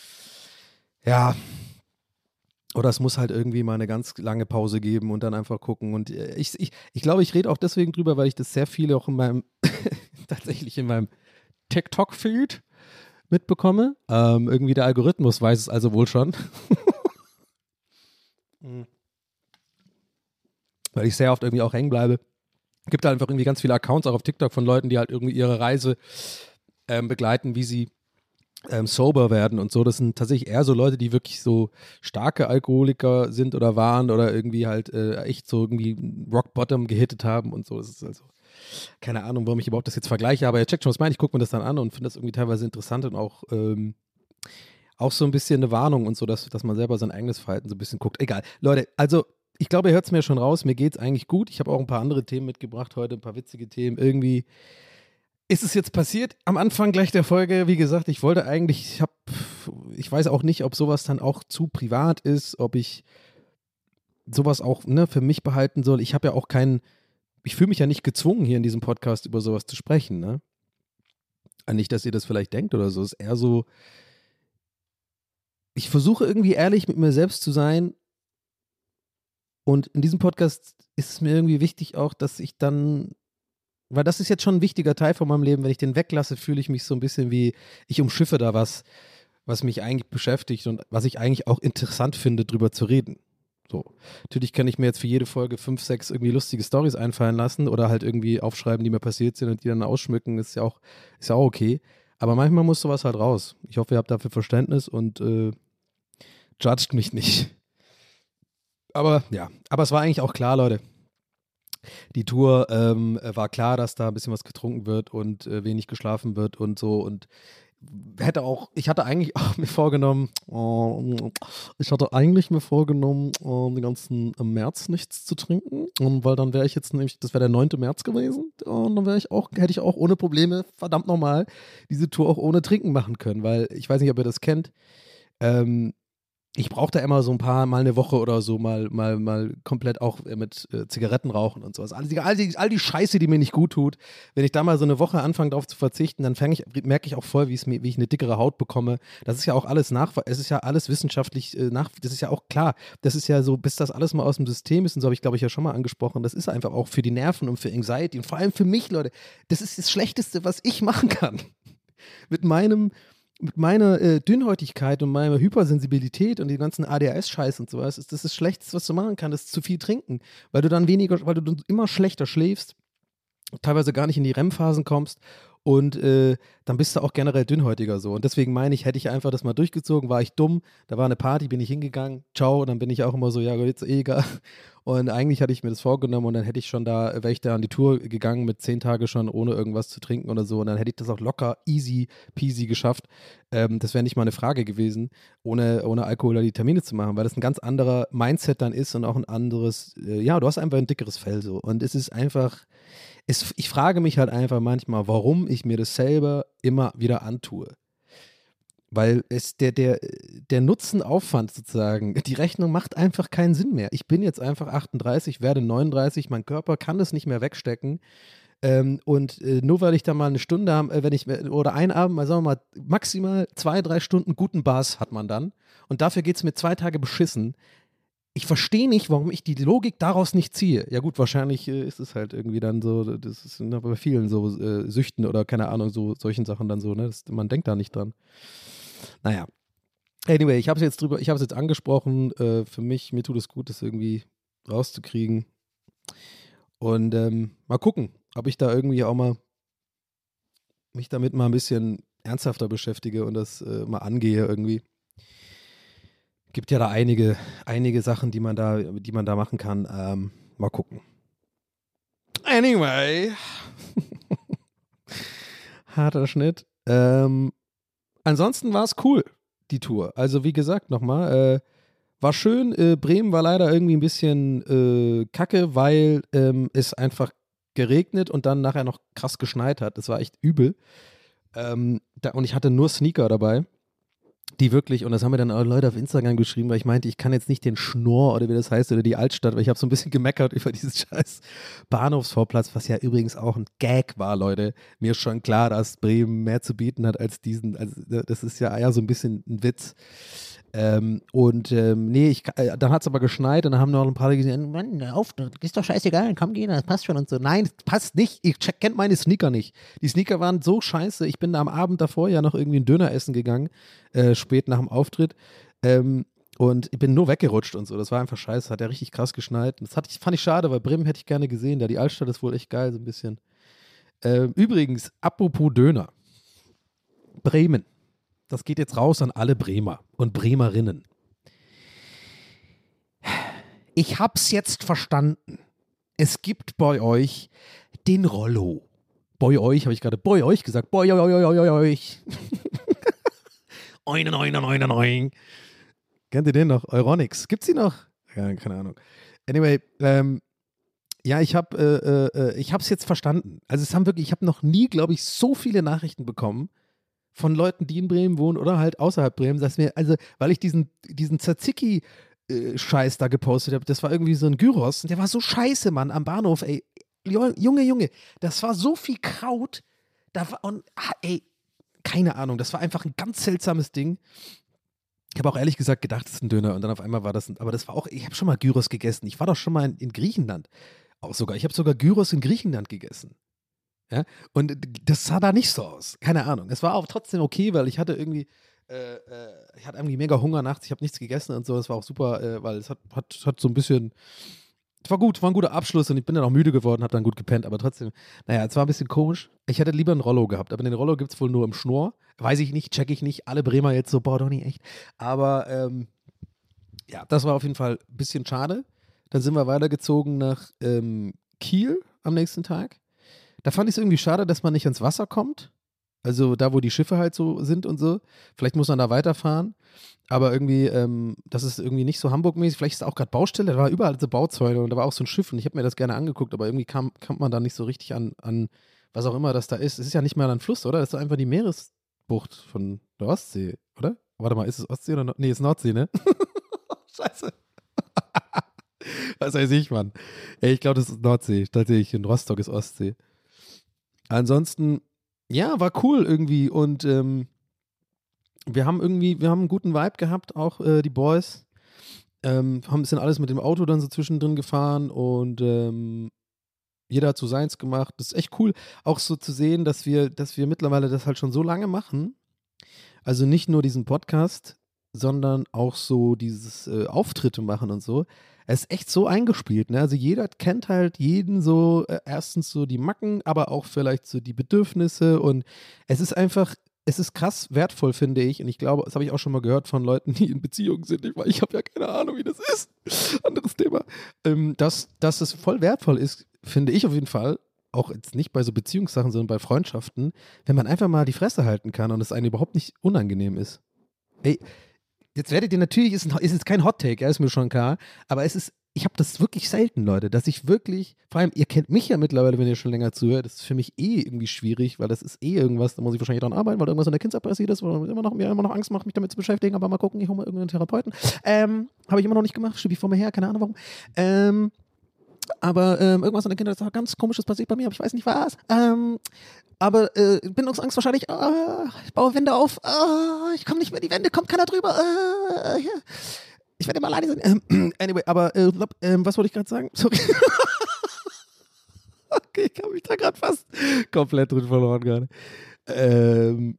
Ja. Oder es muss halt irgendwie mal eine ganz lange Pause geben und dann einfach gucken. Und ich, ich, ich glaube, ich rede auch deswegen drüber, weil ich das sehr viele auch in meinem, tatsächlich in meinem TikTok-Feed mitbekomme. Ähm, irgendwie der Algorithmus weiß es also wohl schon. Weil ich sehr oft irgendwie auch hängen bleibe. Es gibt halt einfach irgendwie ganz viele Accounts auch auf TikTok von Leuten, die halt irgendwie ihre Reise ähm, begleiten, wie sie Ähm, sober werden und so. Das sind tatsächlich eher so Leute, die wirklich so starke Alkoholiker sind oder waren oder irgendwie halt äh, echt so irgendwie Rock Bottom gehittet haben und so. Das ist also keine Ahnung, warum ich überhaupt das jetzt vergleiche, aber ihr checkt schon, was ich meine. Ich gucke mir das dann an und finde das irgendwie teilweise interessant und auch ähm, auch so ein bisschen eine Warnung und so, dass, dass man selber sein eigenes Verhalten so ein bisschen guckt. Egal. Leute, also ich glaube, ihr hört es mir schon raus. Mir geht es eigentlich gut. Ich habe auch ein paar andere Themen mitgebracht heute, ein paar witzige Themen. Irgendwie ist es jetzt passiert am Anfang gleich der Folge? Wie gesagt, ich wollte eigentlich, ich habe, ich weiß auch nicht, ob sowas dann auch zu privat ist, ob ich sowas auch ne, für mich behalten soll. Ich habe ja auch keinen, ich fühle mich ja nicht gezwungen, hier in diesem Podcast über sowas zu sprechen, ne? Nicht, dass ihr das vielleicht denkt oder so. Es ist eher so, ich versuche irgendwie ehrlich mit mir selbst zu sein und in diesem Podcast ist es mir irgendwie wichtig auch, dass ich dann weil das ist jetzt schon ein wichtiger Teil von meinem Leben. Wenn ich den weglasse, fühle ich mich so ein bisschen wie, ich umschiffe da was, was mich eigentlich beschäftigt und was ich eigentlich auch interessant finde, drüber zu reden. So. Natürlich kann ich mir jetzt für jede Folge fünf, sechs irgendwie lustige Storys einfallen lassen oder halt irgendwie aufschreiben, die mir passiert sind und die dann ausschmücken. Ist ja auch, ist ja auch okay. Aber manchmal muss sowas halt raus. Ich hoffe, ihr habt dafür Verständnis und äh, judgt mich nicht. Aber ja, aber es war eigentlich auch klar, Leute. Die Tour ähm, war klar, dass da ein bisschen was getrunken wird und äh, wenig geschlafen wird und so. Und hätte auch, ich hatte eigentlich auch mir vorgenommen, äh, ich hatte eigentlich mir vorgenommen, äh, den ganzen März nichts zu trinken, und weil dann wäre ich jetzt nämlich, das wäre der neunte März gewesen, und dann wäre ich auch, hätte ich auch ohne Probleme, verdammt nochmal, diese Tour auch ohne Trinken machen können, weil ich weiß nicht, ob ihr das kennt, ähm, ich brauche da immer so ein paar, mal eine Woche oder so, mal, mal, mal komplett auch mit äh, Zigaretten rauchen und sowas. All die, all, die, all die Scheiße, die mir nicht gut tut. Wenn ich da mal so eine Woche anfange, darauf zu verzichten, dann ich, merke ich auch voll, wie es mir, wie ich eine dickere Haut bekomme. Das ist ja auch alles nach, es ist ja alles wissenschaftlich äh, nach, das ist ja auch klar. Das ist ja so, bis das alles mal aus dem System ist, und so habe ich, glaube ich, ja schon mal angesprochen, das ist einfach auch für die Nerven und für Anxiety und vor allem für mich, Leute, das ist das Schlechteste, was ich machen kann. Mit meinem Mit meiner äh, Dünnhäutigkeit und meiner Hypersensibilität und dem ganzen A D H S-Scheiß und sowas, ist das das Schlechteste, was du machen kannst, ist zu viel trinken, weil du dann weniger, weil du dann immer schlechter schläfst, teilweise gar nicht in die R E M-Phasen kommst, und äh, dann bist du auch generell dünnhäutiger so. Und deswegen meine ich, hätte ich einfach das mal durchgezogen, war ich dumm, da war eine Party, bin ich hingegangen, ciao, und dann bin ich auch immer so, ja, jetzt eh egal. Und eigentlich hatte ich mir das vorgenommen, und dann hätte ich schon da, wäre ich da an die Tour gegangen mit zehn Tage schon, ohne irgendwas zu trinken oder so, und dann hätte ich das auch locker, easy peasy geschafft. Ähm, das wäre nicht mal eine Frage gewesen, ohne, ohne Alkohol oder die Termine zu machen, weil das ein ganz anderer Mindset dann ist und auch ein anderes, äh, ja, du hast einfach ein dickeres Fell so. Und es ist einfach, es, ich frage mich halt einfach manchmal, warum ich mir das selber immer wieder antue. Weil es der, der, der Nutzenaufwand sozusagen, die Rechnung macht einfach keinen Sinn mehr. Ich bin jetzt einfach achtunddreißig, werde neununddreißig, mein Körper kann das nicht mehr wegstecken. Ähm, und äh, nur weil ich da mal eine Stunde habe, äh, wenn ich, oder einen Abend, mal sagen wir mal, maximal zwei, drei Stunden guten Bars hat man dann. Und dafür geht es mir zwei Tage beschissen. Ich verstehe nicht, warum ich die Logik daraus nicht ziehe. Ja gut, wahrscheinlich äh, ist es halt irgendwie dann so, das ist bei vielen so äh, Süchten oder keine Ahnung, so solchen Sachen dann so, ne? Das, man denkt da nicht dran. Naja. Anyway, ich habe es jetzt drüber, ich habe es jetzt angesprochen, äh, für mich, mir tut es gut, das irgendwie rauszukriegen. Und ähm, mal gucken, ob ich da irgendwie auch mal mich damit mal ein bisschen ernsthafter beschäftige und das äh, mal angehe irgendwie. Gibt ja da einige, einige Sachen, die man da, die man da machen kann. Ähm, mal gucken. Anyway. Harter Schnitt. Ähm, ansonsten war es cool, die Tour. Also wie gesagt, nochmal, äh, war schön. Äh, Bremen war leider irgendwie ein bisschen äh, kacke, weil ähm, es einfach geregnet und dann nachher noch krass geschneit hat. Das war echt übel. Ähm, da, und ich hatte nur Sneaker dabei. Die wirklich, und das haben mir dann auch Leute auf Instagram geschrieben, weil ich meinte, ich kann jetzt nicht den Schnorr oder wie das heißt oder die Altstadt, weil ich habe so ein bisschen gemeckert über diesen scheiß Bahnhofsvorplatz, was ja übrigens auch ein Gag war, Leute. Mir ist schon klar, dass Bremen mehr zu bieten hat als diesen, also das ist ja eher so ein bisschen ein Witz. Ähm, und ähm, nee, ich, äh, dann hat es aber geschneit und dann haben noch ein paar gesagt, Mann, auf, ist doch scheißegal, komm, geh, das passt schon und so. Nein, das passt nicht, ich check, kennt meine Sneaker nicht. Die Sneaker waren so scheiße, ich bin da am Abend davor ja noch irgendwie ein Döner essen gegangen, äh, spät nach dem Auftritt, ähm, und ich bin nur weggerutscht und so, das war einfach scheiße, hat ja richtig krass geschneit. Das hat, fand ich schade, weil Bremen hätte ich gerne gesehen, da die Altstadt ist wohl echt geil, so ein bisschen. Ähm, übrigens, apropos Döner, Bremen. Das geht jetzt raus an alle Bremer und Bremerinnen. Ich hab's jetzt verstanden. Es gibt bei euch den Rollo. Bei euch, habe ich gerade bei euch gesagt. Bei euch. Oinen, oinen, oinen, oinen. Kennt ihr den noch? Euronics. Gibt's die noch? Ja, keine Ahnung. Anyway, ähm, ja, ich hab, äh, äh, ich hab's jetzt verstanden. Also es haben wirklich, ich habe noch nie, glaube ich, so viele Nachrichten bekommen von Leuten, die in Bremen wohnen oder halt außerhalb Bremen, dass mir, also, weil ich diesen, diesen Tzatziki-Scheiß da gepostet habe, das war irgendwie so ein Gyros und der war so scheiße, Mann, am Bahnhof, ey. Junge, Junge, das war so viel Kraut, da war, und, ey, keine Ahnung, das war einfach ein ganz seltsames Ding. Ich habe auch ehrlich gesagt gedacht, das ist ein Döner und dann auf einmal war das, ein, aber das war auch, ich habe schon mal Gyros gegessen, ich war doch schon mal in, in Griechenland, auch sogar, ich habe sogar Gyros in Griechenland gegessen. Ja, und das sah da nicht so aus. Keine Ahnung. Es war auch trotzdem okay, weil ich hatte irgendwie, äh, äh, ich hatte irgendwie mega Hunger nachts, ich habe nichts gegessen und so. Das war auch super, äh, weil es hat, hat, hat so ein bisschen, es war gut, war ein guter Abschluss und ich bin dann auch müde geworden, habe dann gut gepennt, aber trotzdem, naja, es war ein bisschen komisch. Ich hätte lieber einen Rollo gehabt, aber den Rollo gibt es wohl nur im Schnorr. Weiß ich nicht, check ich nicht. Alle Bremer jetzt so, boah, doch nicht echt. Aber, ähm, ja, das war auf jeden Fall ein bisschen schade. Dann sind wir weitergezogen nach ähm, Kiel am nächsten Tag. Da fand ich es irgendwie schade, dass man nicht ins Wasser kommt. Also da, wo die Schiffe halt so sind und so. Vielleicht muss man da weiterfahren. Aber irgendwie, ähm, das ist irgendwie nicht so Hamburg-mäßig. Vielleicht ist da auch gerade Baustelle. Da war überall so Bauzäune und da war auch so ein Schiff und ich habe mir das gerne angeguckt, aber irgendwie kam, kam man da nicht so richtig an, an, was auch immer das da ist. Es ist ja nicht mal ein Fluss, oder? Das ist doch einfach die Meeresbucht von der Ostsee, oder? Warte mal, ist es Ostsee oder Nord- Nee, ist Nordsee, ne? Scheiße. Was weiß ich, Mann. Ey, ich glaube, das ist Nordsee. Tatsächlich, in Rostock ist Ostsee. Ansonsten, ja, war cool irgendwie und ähm, wir haben irgendwie, wir haben einen guten Vibe gehabt, auch äh, die Boys. Ähm, haben sind alles mit dem Auto dann so zwischendrin gefahren und ähm, jeder hat so seins gemacht. Das ist echt cool, auch so zu sehen, dass wir, dass wir mittlerweile das halt schon so lange machen. Also nicht nur diesen Podcast, sondern auch so dieses äh, Auftritte machen und so. Es ist echt so eingespielt, ne? Also jeder kennt halt jeden so, äh, erstens so die Macken, aber auch vielleicht so die Bedürfnisse und es ist einfach, es ist krass wertvoll, finde ich. Und ich glaube, das habe ich auch schon mal gehört von Leuten, die in Beziehungen sind, weil ich habe ja keine Ahnung, wie das ist. Anderes Thema. Ähm, dass, dass es voll wertvoll ist, finde ich auf jeden Fall, auch jetzt nicht bei so Beziehungssachen, sondern bei Freundschaften, wenn man einfach mal die Fresse halten kann und es einem überhaupt nicht unangenehm ist. Ey, jetzt werdet ihr natürlich, ist, ist jetzt kein Hot-Take, ja, ist mir schon klar, aber es ist, ich habe das wirklich selten, Leute, dass ich wirklich, vor allem, ihr kennt mich ja mittlerweile, wenn ihr schon länger zuhört, das ist für mich eh irgendwie schwierig, weil das ist eh irgendwas, da muss ich wahrscheinlich dran arbeiten, weil irgendwas in der Kindheit passiert ist, wo immer noch, mir immer noch Angst macht, mich damit zu beschäftigen, aber mal gucken, ich hole mal irgendeinen Therapeuten. Ähm, habe ich immer noch nicht gemacht, schiebe ich vor mir her, keine Ahnung warum. Ähm, aber ähm, irgendwas in der Kindheit ist auch ganz Komisches passiert bei mir, aber ich weiß nicht was. Ähm, aber äh, Bindungsangst wahrscheinlich, ah, ich baue Wände auf, ah, ich komme nicht mehr, die Wände, kommt keiner drüber, ah, ja. Ich werde immer alleine sein. Ähm, anyway, aber äh, ähm, was wollte ich gerade sagen? Sorry. Okay, ich habe mich da gerade fast komplett drin verloren gerade. Ähm.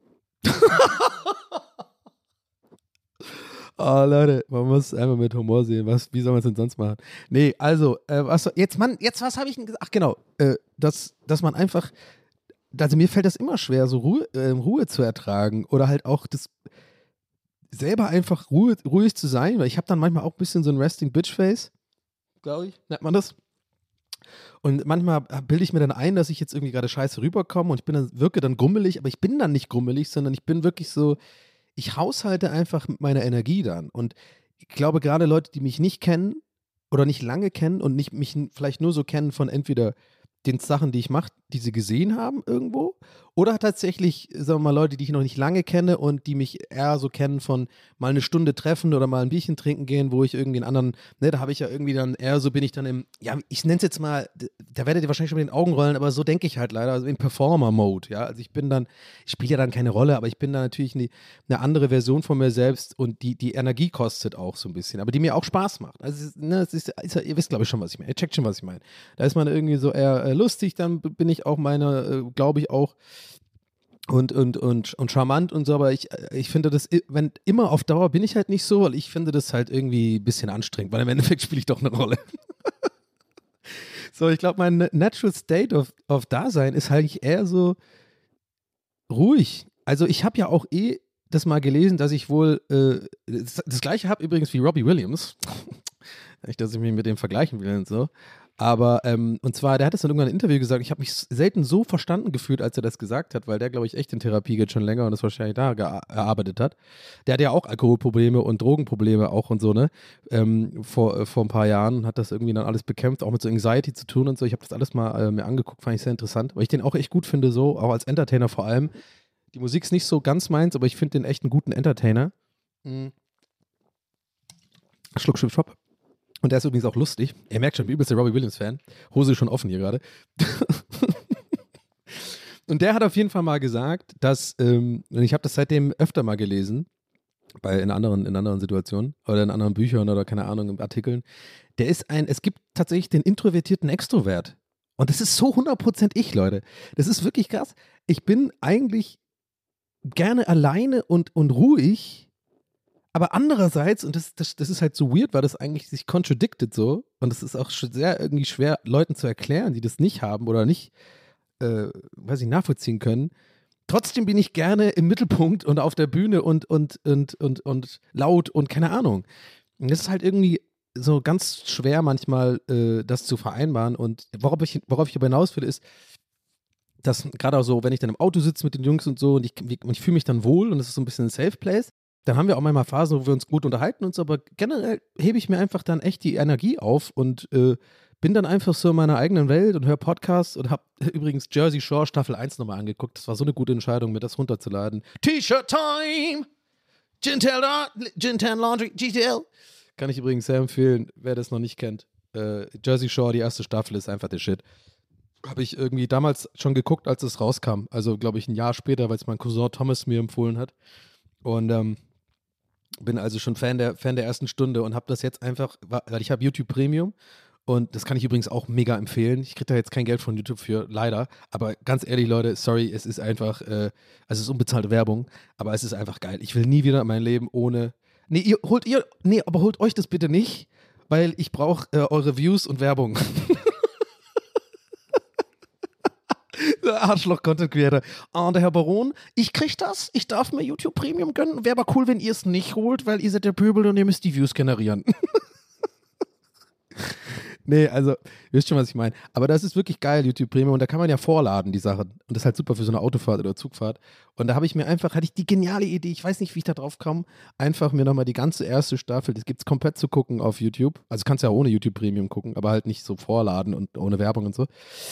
Oh, Leute, man muss einfach mit Humor sehen. Was, wie soll man es denn sonst machen? Nee, also, äh, was, jetzt, Mann, jetzt, was habe ich denn gesagt? Ach, genau, äh, dass, dass man einfach, also mir fällt das immer schwer, so Ruhe, äh, Ruhe zu ertragen oder halt auch das selber einfach Ruhe, ruhig zu sein, weil ich habe dann manchmal auch ein bisschen so ein Resting Bitch Face, glaube ich, nennt man das. Und manchmal bilde ich mir dann ein, dass ich jetzt irgendwie gerade scheiße rüberkomme und ich bin dann, wirke dann grummelig, aber ich bin dann nicht grummelig, sondern ich bin wirklich so, ich haushalte einfach mit meiner Energie dann. Und ich glaube, gerade Leute, die mich nicht kennen oder nicht lange kennen und nicht, mich vielleicht nur so kennen von entweder den Sachen, die ich mache, die sie gesehen haben irgendwo, oder tatsächlich, sagen wir mal, Leute, die ich noch nicht lange kenne und die mich eher so kennen von mal eine Stunde treffen oder mal ein Bierchen trinken gehen, wo ich irgendwie einen anderen, ne, da habe ich ja irgendwie dann eher so bin ich dann im, ja, ich nenne es jetzt mal, da werdet ihr wahrscheinlich schon mit den Augen rollen, aber so denke ich halt leider, also im Performer-Mode, ja, also ich bin dann, ich spiele ja dann keine Rolle, aber ich bin dann natürlich eine, eine andere Version von mir selbst und die, die Energie kostet auch so ein bisschen, aber die mir auch Spaß macht, also es ist, ne, es ist, ist ihr wisst glaube ich schon, was ich meine, ihr checkt schon, was ich meine, da ist man irgendwie so eher äh, lustig, dann bin ich auch meine, äh, glaube ich auch und, und, und, und charmant und so, aber ich, ich finde das, wenn immer auf Dauer bin ich halt nicht so, weil ich finde das halt irgendwie ein bisschen anstrengend, weil im Endeffekt spiele ich doch eine Rolle. So, ich glaube, mein Natural State of, of Dasein ist halt eher so ruhig. Also ich habe ja auch eh das mal gelesen, dass ich wohl, äh, das, das gleiche habe übrigens wie Robbie Williams, nicht, dass ich mich mit dem vergleichen will und so. Aber, ähm, und zwar, der hat es dann irgendwann in einem Interview gesagt, ich habe mich selten so verstanden gefühlt, als er das gesagt hat, weil der, glaube ich, echt in Therapie geht schon länger und das wahrscheinlich da erarbeitet hat. Der hat ja auch Alkoholprobleme und Drogenprobleme auch und so, ne, ähm, vor, äh, vor ein paar Jahren und hat das irgendwie dann alles bekämpft, auch mit so Anxiety zu tun und so. Ich habe das alles mal äh, mir angeguckt, fand ich sehr interessant, weil ich den auch echt gut finde, so, auch als Entertainer vor allem. Die Musik ist nicht so ganz meins, aber ich finde den echt einen guten Entertainer. Mhm. Schluck, Schluck, Schluck. Und der ist übrigens auch lustig. Er merkt schon, wie übelst der Robbie Williams-Fan. Hose ist schon offen hier gerade. Und der hat auf jeden Fall mal gesagt, dass, ähm, und ich habe das seitdem öfter mal gelesen, bei, in, anderen, in anderen Situationen oder in anderen Büchern oder keine Ahnung, in Artikeln. Der ist ein, es gibt tatsächlich den introvertierten Extrovert. Und das ist so hundert Prozent ich, Leute. Das ist wirklich krass. Ich bin eigentlich gerne alleine und, und ruhig. Aber andererseits, und das, das, das ist halt so weird, weil das eigentlich sich contradicted so, und das ist auch sehr irgendwie schwer, Leuten zu erklären, die das nicht haben oder nicht, äh, weiß ich, nachvollziehen können. Trotzdem bin ich gerne im Mittelpunkt und auf der Bühne und, und, und, und, und laut und keine Ahnung. Und das ist halt irgendwie so ganz schwer manchmal, äh, das zu vereinbaren. Und worauf ich, worauf ich aber hinaus will, ist, das gerade auch so, wenn ich dann im Auto sitze mit den Jungs und so und ich, und ich fühle mich dann wohl und das ist so ein bisschen ein Safe Place, dann haben wir auch manchmal Phasen, wo wir uns gut unterhalten und so, aber generell hebe ich mir einfach dann echt die Energie auf und äh, bin dann einfach so in meiner eigenen Welt und höre Podcasts und habe übrigens Jersey Shore Staffel eins nochmal angeguckt. Das war so eine gute Entscheidung, mir das runterzuladen. T-Shirt Time! Gintan Laundry, G T L. Kann ich übrigens sehr empfehlen, wer das noch nicht kennt. Äh, Jersey Shore, die erste Staffel, ist einfach der Shit. Habe ich irgendwie damals schon geguckt, als es rauskam. Also, glaube ich, ein Jahr später, weil es mein Cousin Thomas mir empfohlen hat. Und ähm, bin also schon Fan der, Fan der ersten Stunde und habe das jetzt einfach, weil ich habe YouTube Premium und das kann ich übrigens auch mega empfehlen. Ich kriege da jetzt kein Geld von YouTube für, leider. Aber ganz ehrlich, Leute, sorry, es ist einfach, äh, also es ist unbezahlte Werbung, aber es ist einfach geil. Ich will nie wieder in mein Leben ohne, nee, ihr holt ihr, nee, aber holt euch das bitte nicht, weil ich brauche äh, eure Views und Werbung. Arschloch-Content-Creator. Ah, der Herr Baron, ich krieg das, ich darf mir YouTube Premium gönnen. Wäre aber cool, wenn ihr es nicht holt, weil ihr seid der Pöbel und ihr müsst die Views generieren. Nee, also, ihr wisst schon, was ich meine. Aber das ist wirklich geil, YouTube Premium. Und da kann man ja vorladen, die Sachen. Und das ist halt super für so eine Autofahrt oder Zugfahrt. Und da habe ich mir einfach, hatte ich die geniale Idee, ich weiß nicht, wie ich da drauf kam, einfach mir nochmal die ganze erste Staffel, das gibt es komplett zu gucken auf YouTube. Also kannst ja auch ohne YouTube Premium gucken, aber halt nicht so vorladen und ohne Werbung und so.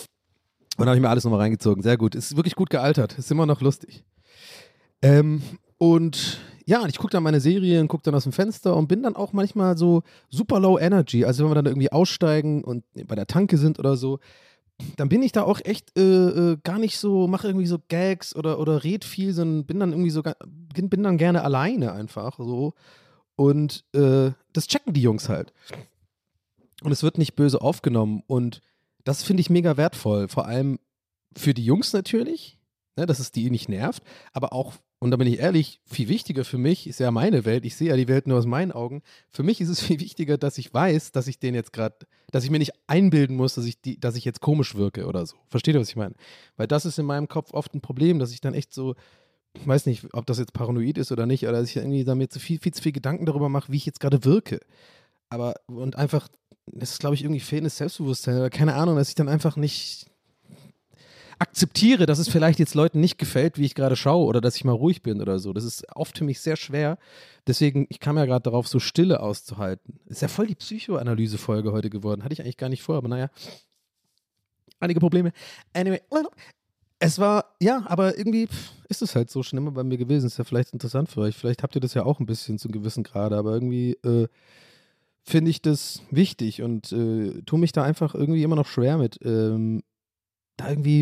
Und dann habe ich mir alles nochmal reingezogen. Sehr gut. Ist wirklich gut gealtert. Ist immer noch lustig. Ähm, und ja, ich gucke dann meine Serie und gucke dann aus dem Fenster und bin dann auch manchmal so super low energy. Also wenn wir dann irgendwie aussteigen und bei der Tanke sind oder so, dann bin ich da auch echt äh, äh, gar nicht so, mache irgendwie so Gags oder, oder red viel, sondern bin dann irgendwie so, bin dann gerne alleine einfach so. Und äh, das checken die Jungs halt. Und es wird nicht böse aufgenommen und das finde ich mega wertvoll, vor allem für die Jungs natürlich, ne, dass es die nicht nervt, aber auch, und da bin ich ehrlich, viel wichtiger für mich ist ja meine Welt, ich sehe ja die Welt nur aus meinen Augen, für mich ist es viel wichtiger, dass ich weiß, dass ich den jetzt gerade, dass ich mir nicht einbilden muss, dass ich, die, dass ich jetzt komisch wirke oder so. Versteht ihr, was ich meine? Weil das ist in meinem Kopf oft ein Problem, dass ich dann echt so, ich weiß nicht, ob das jetzt paranoid ist oder nicht, oder dass ich irgendwie da mir zu viel, viel zu viel Gedanken darüber mache, wie ich jetzt gerade wirke. Aber, und einfach, das ist, glaube ich, irgendwie fehlendes Selbstbewusstsein oder keine Ahnung, dass ich dann einfach nicht akzeptiere, dass es vielleicht jetzt Leuten nicht gefällt, wie ich gerade schaue oder dass ich mal ruhig bin oder so. Das ist oft für mich sehr schwer. Deswegen, ich kam ja gerade darauf, so Stille auszuhalten. Ist ja voll die Psychoanalyse-Folge heute geworden. Hatte ich eigentlich gar nicht vor, aber naja. Einige Probleme. Anyway, es war, ja, aber irgendwie ist es halt so schon immer bei mir gewesen. Ist ja vielleicht interessant für euch. Vielleicht habt ihr das ja auch ein bisschen zu einem gewissen Grade, aber irgendwie, äh, finde ich das wichtig und äh, tue mich da einfach irgendwie immer noch schwer mit, ähm, da irgendwie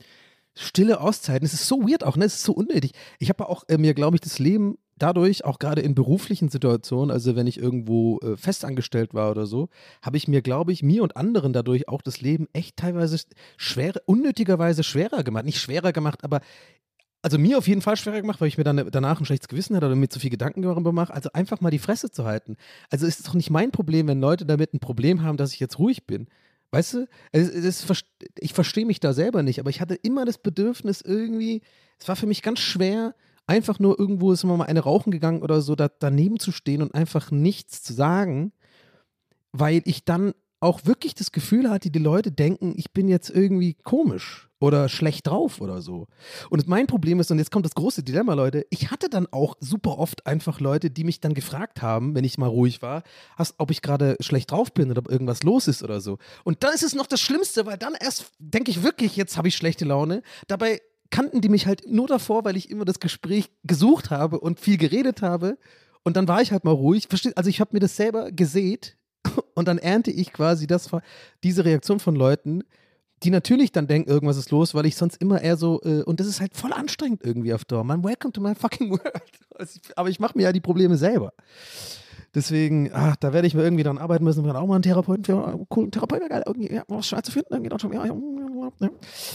stille Auszeiten. Es ist so weird auch, ne? Es ist so unnötig. Ich habe auch äh, mir, glaube ich, das Leben dadurch, auch gerade in beruflichen Situationen, also wenn ich irgendwo äh, festangestellt war oder so, habe ich mir, glaube ich, mir und anderen dadurch auch das Leben echt teilweise schwer, unnötigerweise schwerer gemacht. Nicht schwerer gemacht, aber also mir auf jeden Fall schwerer gemacht, weil ich mir dann danach ein schlechtes Gewissen hatte oder mir zu viel Gedanken darüber mache. Also einfach mal die Fresse zu halten. Also ist es doch nicht mein Problem, wenn Leute damit ein Problem haben, dass ich jetzt ruhig bin. Weißt du? Es, es, ich verstehe mich da selber nicht, aber ich hatte immer das Bedürfnis irgendwie, es war für mich ganz schwer, einfach nur irgendwo, ist immer mal eine rauchen gegangen oder so, da, daneben zu stehen und einfach nichts zu sagen, weil ich dann auch wirklich das Gefühl hatte, die Leute denken, ich bin jetzt irgendwie komisch oder schlecht drauf oder so. Und mein Problem ist, und jetzt kommt das große Dilemma, Leute, ich hatte dann auch super oft einfach Leute, die mich dann gefragt haben, wenn ich mal ruhig war, hast, ob ich gerade schlecht drauf bin oder ob irgendwas los ist oder so. Und dann ist es noch das Schlimmste, weil dann erst denke ich wirklich, jetzt habe ich schlechte Laune. Dabei kannten die mich halt nur davor, weil ich immer das Gespräch gesucht habe und viel geredet habe. Und dann war ich halt mal ruhig. Versteht? Also ich habe mir das selber gesät und dann ernte ich quasi das, diese Reaktion von Leuten, die natürlich dann denken, irgendwas ist los, weil ich sonst immer eher so, äh, und das ist halt voll anstrengend irgendwie auf Dauer. Man, welcome to my fucking world. Also ich, aber ich mache mir ja die Probleme selber. Deswegen, ach, da werde ich mir irgendwie dran arbeiten müssen. Wir haben auch mal einen Therapeuten für einen coolen Therapeuten, geil, irgendwie, ja, was schwer zu finden, irgendwie auch schon, ja, ja, ja.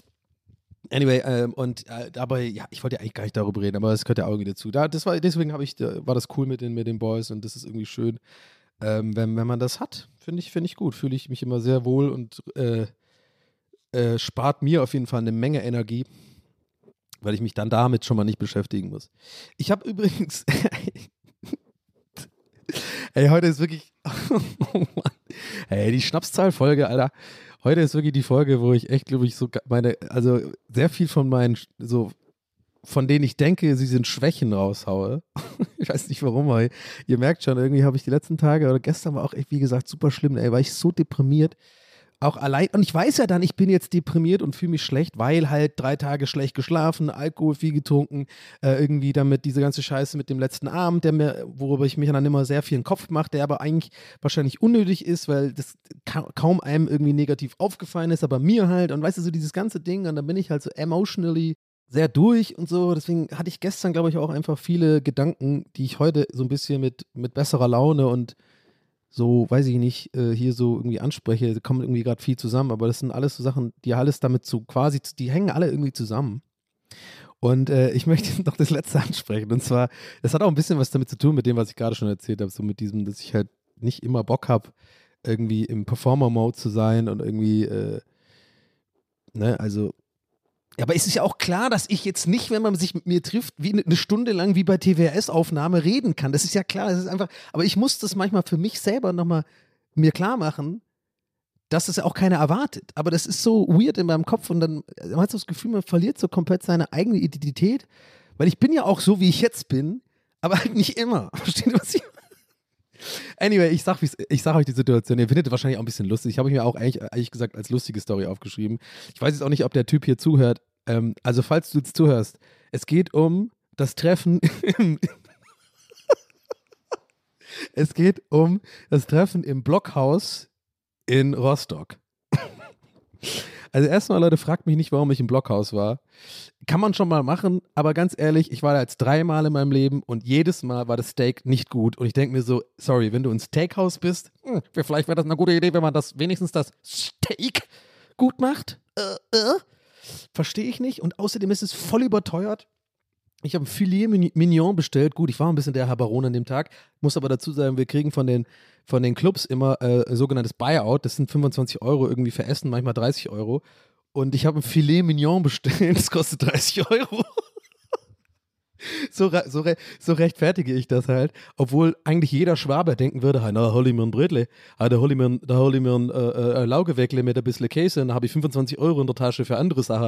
Anyway, ähm, und äh, dabei, ja, ich wollte ja eigentlich gar nicht darüber reden, aber es gehört ja auch irgendwie dazu. Da, das war, deswegen habe ich, da, war das cool mit den, mit den Boys und das ist irgendwie schön, ähm, wenn, wenn man das hat, finde ich, finde ich gut, fühle ich mich immer sehr wohl und äh, äh, spart mir auf jeden Fall eine Menge Energie, weil ich mich dann damit schon mal nicht beschäftigen muss. Ich habe übrigens, ey, heute ist wirklich, oh Mann, ey, die Schnapszahlfolge, Alter. Heute ist wirklich die Folge, wo ich echt, glaube ich, so meine, also sehr viel von meinen, so, von denen ich denke, sie sind Schwächen raushaue. Ich weiß nicht warum, aber ihr merkt schon, irgendwie habe ich die letzten Tage oder gestern war auch echt, wie gesagt, super schlimm, ey, war ich so deprimiert. Auch allein, und ich weiß ja dann, ich bin jetzt deprimiert und fühle mich schlecht, weil halt drei Tage schlecht geschlafen, Alkohol viel getrunken, äh, irgendwie damit diese ganze Scheiße mit dem letzten Abend, der mir, worüber ich mich dann immer sehr viel in den Kopf mache, der aber eigentlich wahrscheinlich unnötig ist, weil das ka- kaum einem irgendwie negativ aufgefallen ist, aber mir halt, und weißt du, so dieses ganze Ding, und dann bin ich halt so emotionally sehr durch und so, deswegen hatte ich gestern, glaube ich, auch einfach viele Gedanken, die ich heute so ein bisschen mit, mit besserer Laune und so, weiß ich nicht, äh, hier so irgendwie anspreche, da kommen irgendwie gerade viel zusammen, aber das sind alles so Sachen, die alles damit so quasi, die hängen alle irgendwie zusammen. Und äh, ich möchte noch das Letzte ansprechen, und zwar, das hat auch ein bisschen was damit zu tun, mit dem, was ich gerade schon erzählt habe, so mit diesem, dass ich halt nicht immer Bock habe, irgendwie im Performer-Mode zu sein und irgendwie, äh, ne, also, ja, aber es ist ja auch klar, dass ich jetzt nicht, wenn man sich mit mir trifft, wie eine Stunde lang wie bei T V S-Aufnahme reden kann. Das ist ja klar, das ist einfach, aber ich muss das manchmal für mich selber nochmal mir klar machen, dass das ja auch keiner erwartet. Aber das ist so weird in meinem Kopf und dann man hat so das Gefühl, man verliert so komplett seine eigene Identität, weil ich bin ja auch so, wie ich jetzt bin, aber halt nicht immer. Versteht ihr, was ich Anyway, ich sag, ich sag euch die Situation, ihr findet wahrscheinlich auch ein bisschen lustig. Ich habe mir auch eigentlich, ehrlich gesagt als lustige Story aufgeschrieben. Ich weiß jetzt auch nicht, ob der Typ hier zuhört. Ähm, also falls du jetzt zuhörst, es geht um das Treffen im Es geht um das Treffen im Blockhaus in Rostock. Also erstmal, Leute, fragt mich nicht, warum ich im Blockhaus war. Kann man schon mal machen, aber ganz ehrlich, ich war da jetzt dreimal in meinem Leben und jedes Mal war das Steak nicht gut. Und ich denke mir so, sorry, wenn du ein Steakhouse bist, hm, vielleicht wäre das eine gute Idee, wenn man das wenigstens das Steak gut macht. Äh, äh. Verstehe ich nicht. Und außerdem ist es voll überteuert. Ich habe ein Filet Mignon bestellt. Gut, ich war ein bisschen der Herr Baron an dem Tag. Muss aber dazu sagen, wir kriegen von den, von den Clubs immer äh, ein sogenanntes Buyout. Das sind fünfundzwanzig Euro irgendwie für Essen, manchmal dreißig Euro. Und ich habe ein Filet Mignon bestellt. Das kostet dreißig Euro. so, so, re so rechtfertige ich das halt. Obwohl eigentlich jeder Schwaber denken würde, na, hol ich mir ein Brötle. Da hol ich mir, da hol ich mir ein äh, äh, Laugeweckle mit ein bisschen Käse. Und dann habe ich fünfundzwanzig Euro in der Tasche für andere Sachen.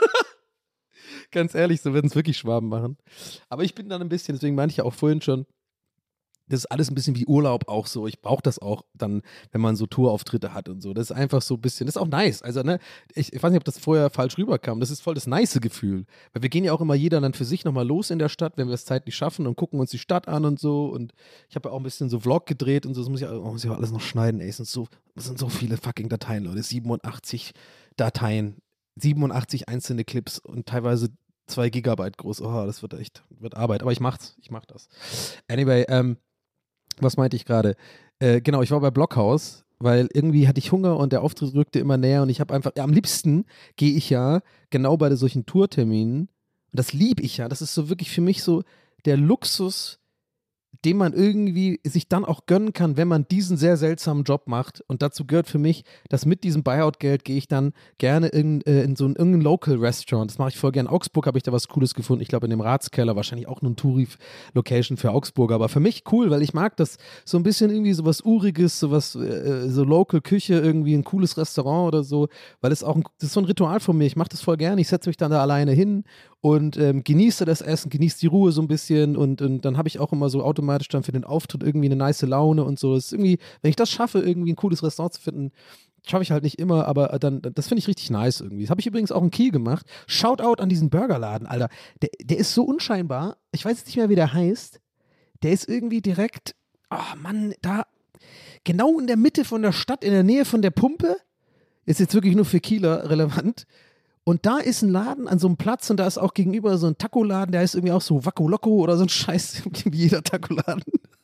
Ganz ehrlich, so werden es wirklich Schwaben machen. Aber ich bin dann ein bisschen, deswegen meinte ich ja auch vorhin schon, das ist alles ein bisschen wie Urlaub auch so. Ich brauche das auch dann, wenn man so Tourauftritte hat und so. Das ist einfach so ein bisschen, das ist auch nice. Also, ne, ich, ich weiß nicht, ob das vorher falsch rüberkam. Das ist voll das nice Gefühl. Weil wir gehen ja auch immer jeder dann für sich nochmal los in der Stadt, wenn wir es zeitlich schaffen und gucken uns die Stadt an und so. Und ich habe ja auch ein bisschen so Vlog gedreht und so. Das muss ich, oh, muss ich auch alles noch schneiden, ey. Es sind so, es sind so viele fucking Dateien, Leute. siebenundachtzig Dateien. siebenundachtzig einzelne Clips und teilweise zwei Gigabyte groß. Oh, das wird echt, wird Arbeit. Aber ich mach's. Ich mach das. Anyway, ähm, was meinte ich gerade? Äh, genau, ich war bei Blockhaus, weil irgendwie hatte ich Hunger und der Auftritt rückte immer näher und ich habe einfach, ja, am liebsten gehe ich ja genau bei solchen Tourterminen und das liebe ich ja. Das ist so wirklich für mich so der Luxus, den man irgendwie sich dann auch gönnen kann, wenn man diesen sehr seltsamen Job macht. Und dazu gehört für mich, dass mit diesem Buyout-Geld gehe ich dann gerne in, äh, in so ein irgendein Local-Restaurant. Das mache ich voll gerne. In Augsburg habe ich da was Cooles gefunden. Ich glaube in dem Ratskeller, wahrscheinlich auch nur ein Touri-Location für Augsburg. Aber für mich cool, weil ich mag das so ein bisschen irgendwie so was Uriges, so was, äh, so Local-Küche, irgendwie ein cooles Restaurant oder so. Weil das auch ein, das ist so ein Ritual von mir. Ich mache das voll gerne. Ich setze mich dann da alleine hin und ähm, genieße das Essen, genieße die Ruhe so ein bisschen und, und dann habe ich auch immer so automatisch dann für den Auftritt irgendwie eine nice Laune und so. Es ist irgendwie, wenn ich das schaffe, irgendwie ein cooles Restaurant zu finden, schaffe ich halt nicht immer, aber dann, das finde ich richtig nice irgendwie. Das habe ich übrigens auch in Kiel gemacht. Shoutout an diesen Burgerladen, Alter. Der, der ist so unscheinbar. Ich weiß jetzt nicht mehr, wie der heißt. Der ist irgendwie direkt, oh Mann, da, genau in der Mitte von der Stadt, in der Nähe von der Pumpe. Ist jetzt wirklich nur für Kieler relevant. Und da ist ein Laden an so einem Platz und da ist auch gegenüber so ein Taco-Laden, der heißt irgendwie auch so Wacko Loco oder so ein Scheiß, wie jeder Taco-Laden.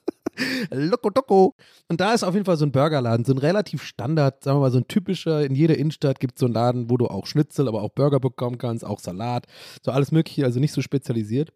Loco Doco. Und da ist auf jeden Fall so ein Burgerladen, so ein relativ Standard, sagen wir mal so ein typischer, in jeder Innenstadt gibt es so einen Laden, wo du auch Schnitzel, aber auch Burger bekommen kannst, auch Salat, so alles mögliche, also nicht so spezialisiert.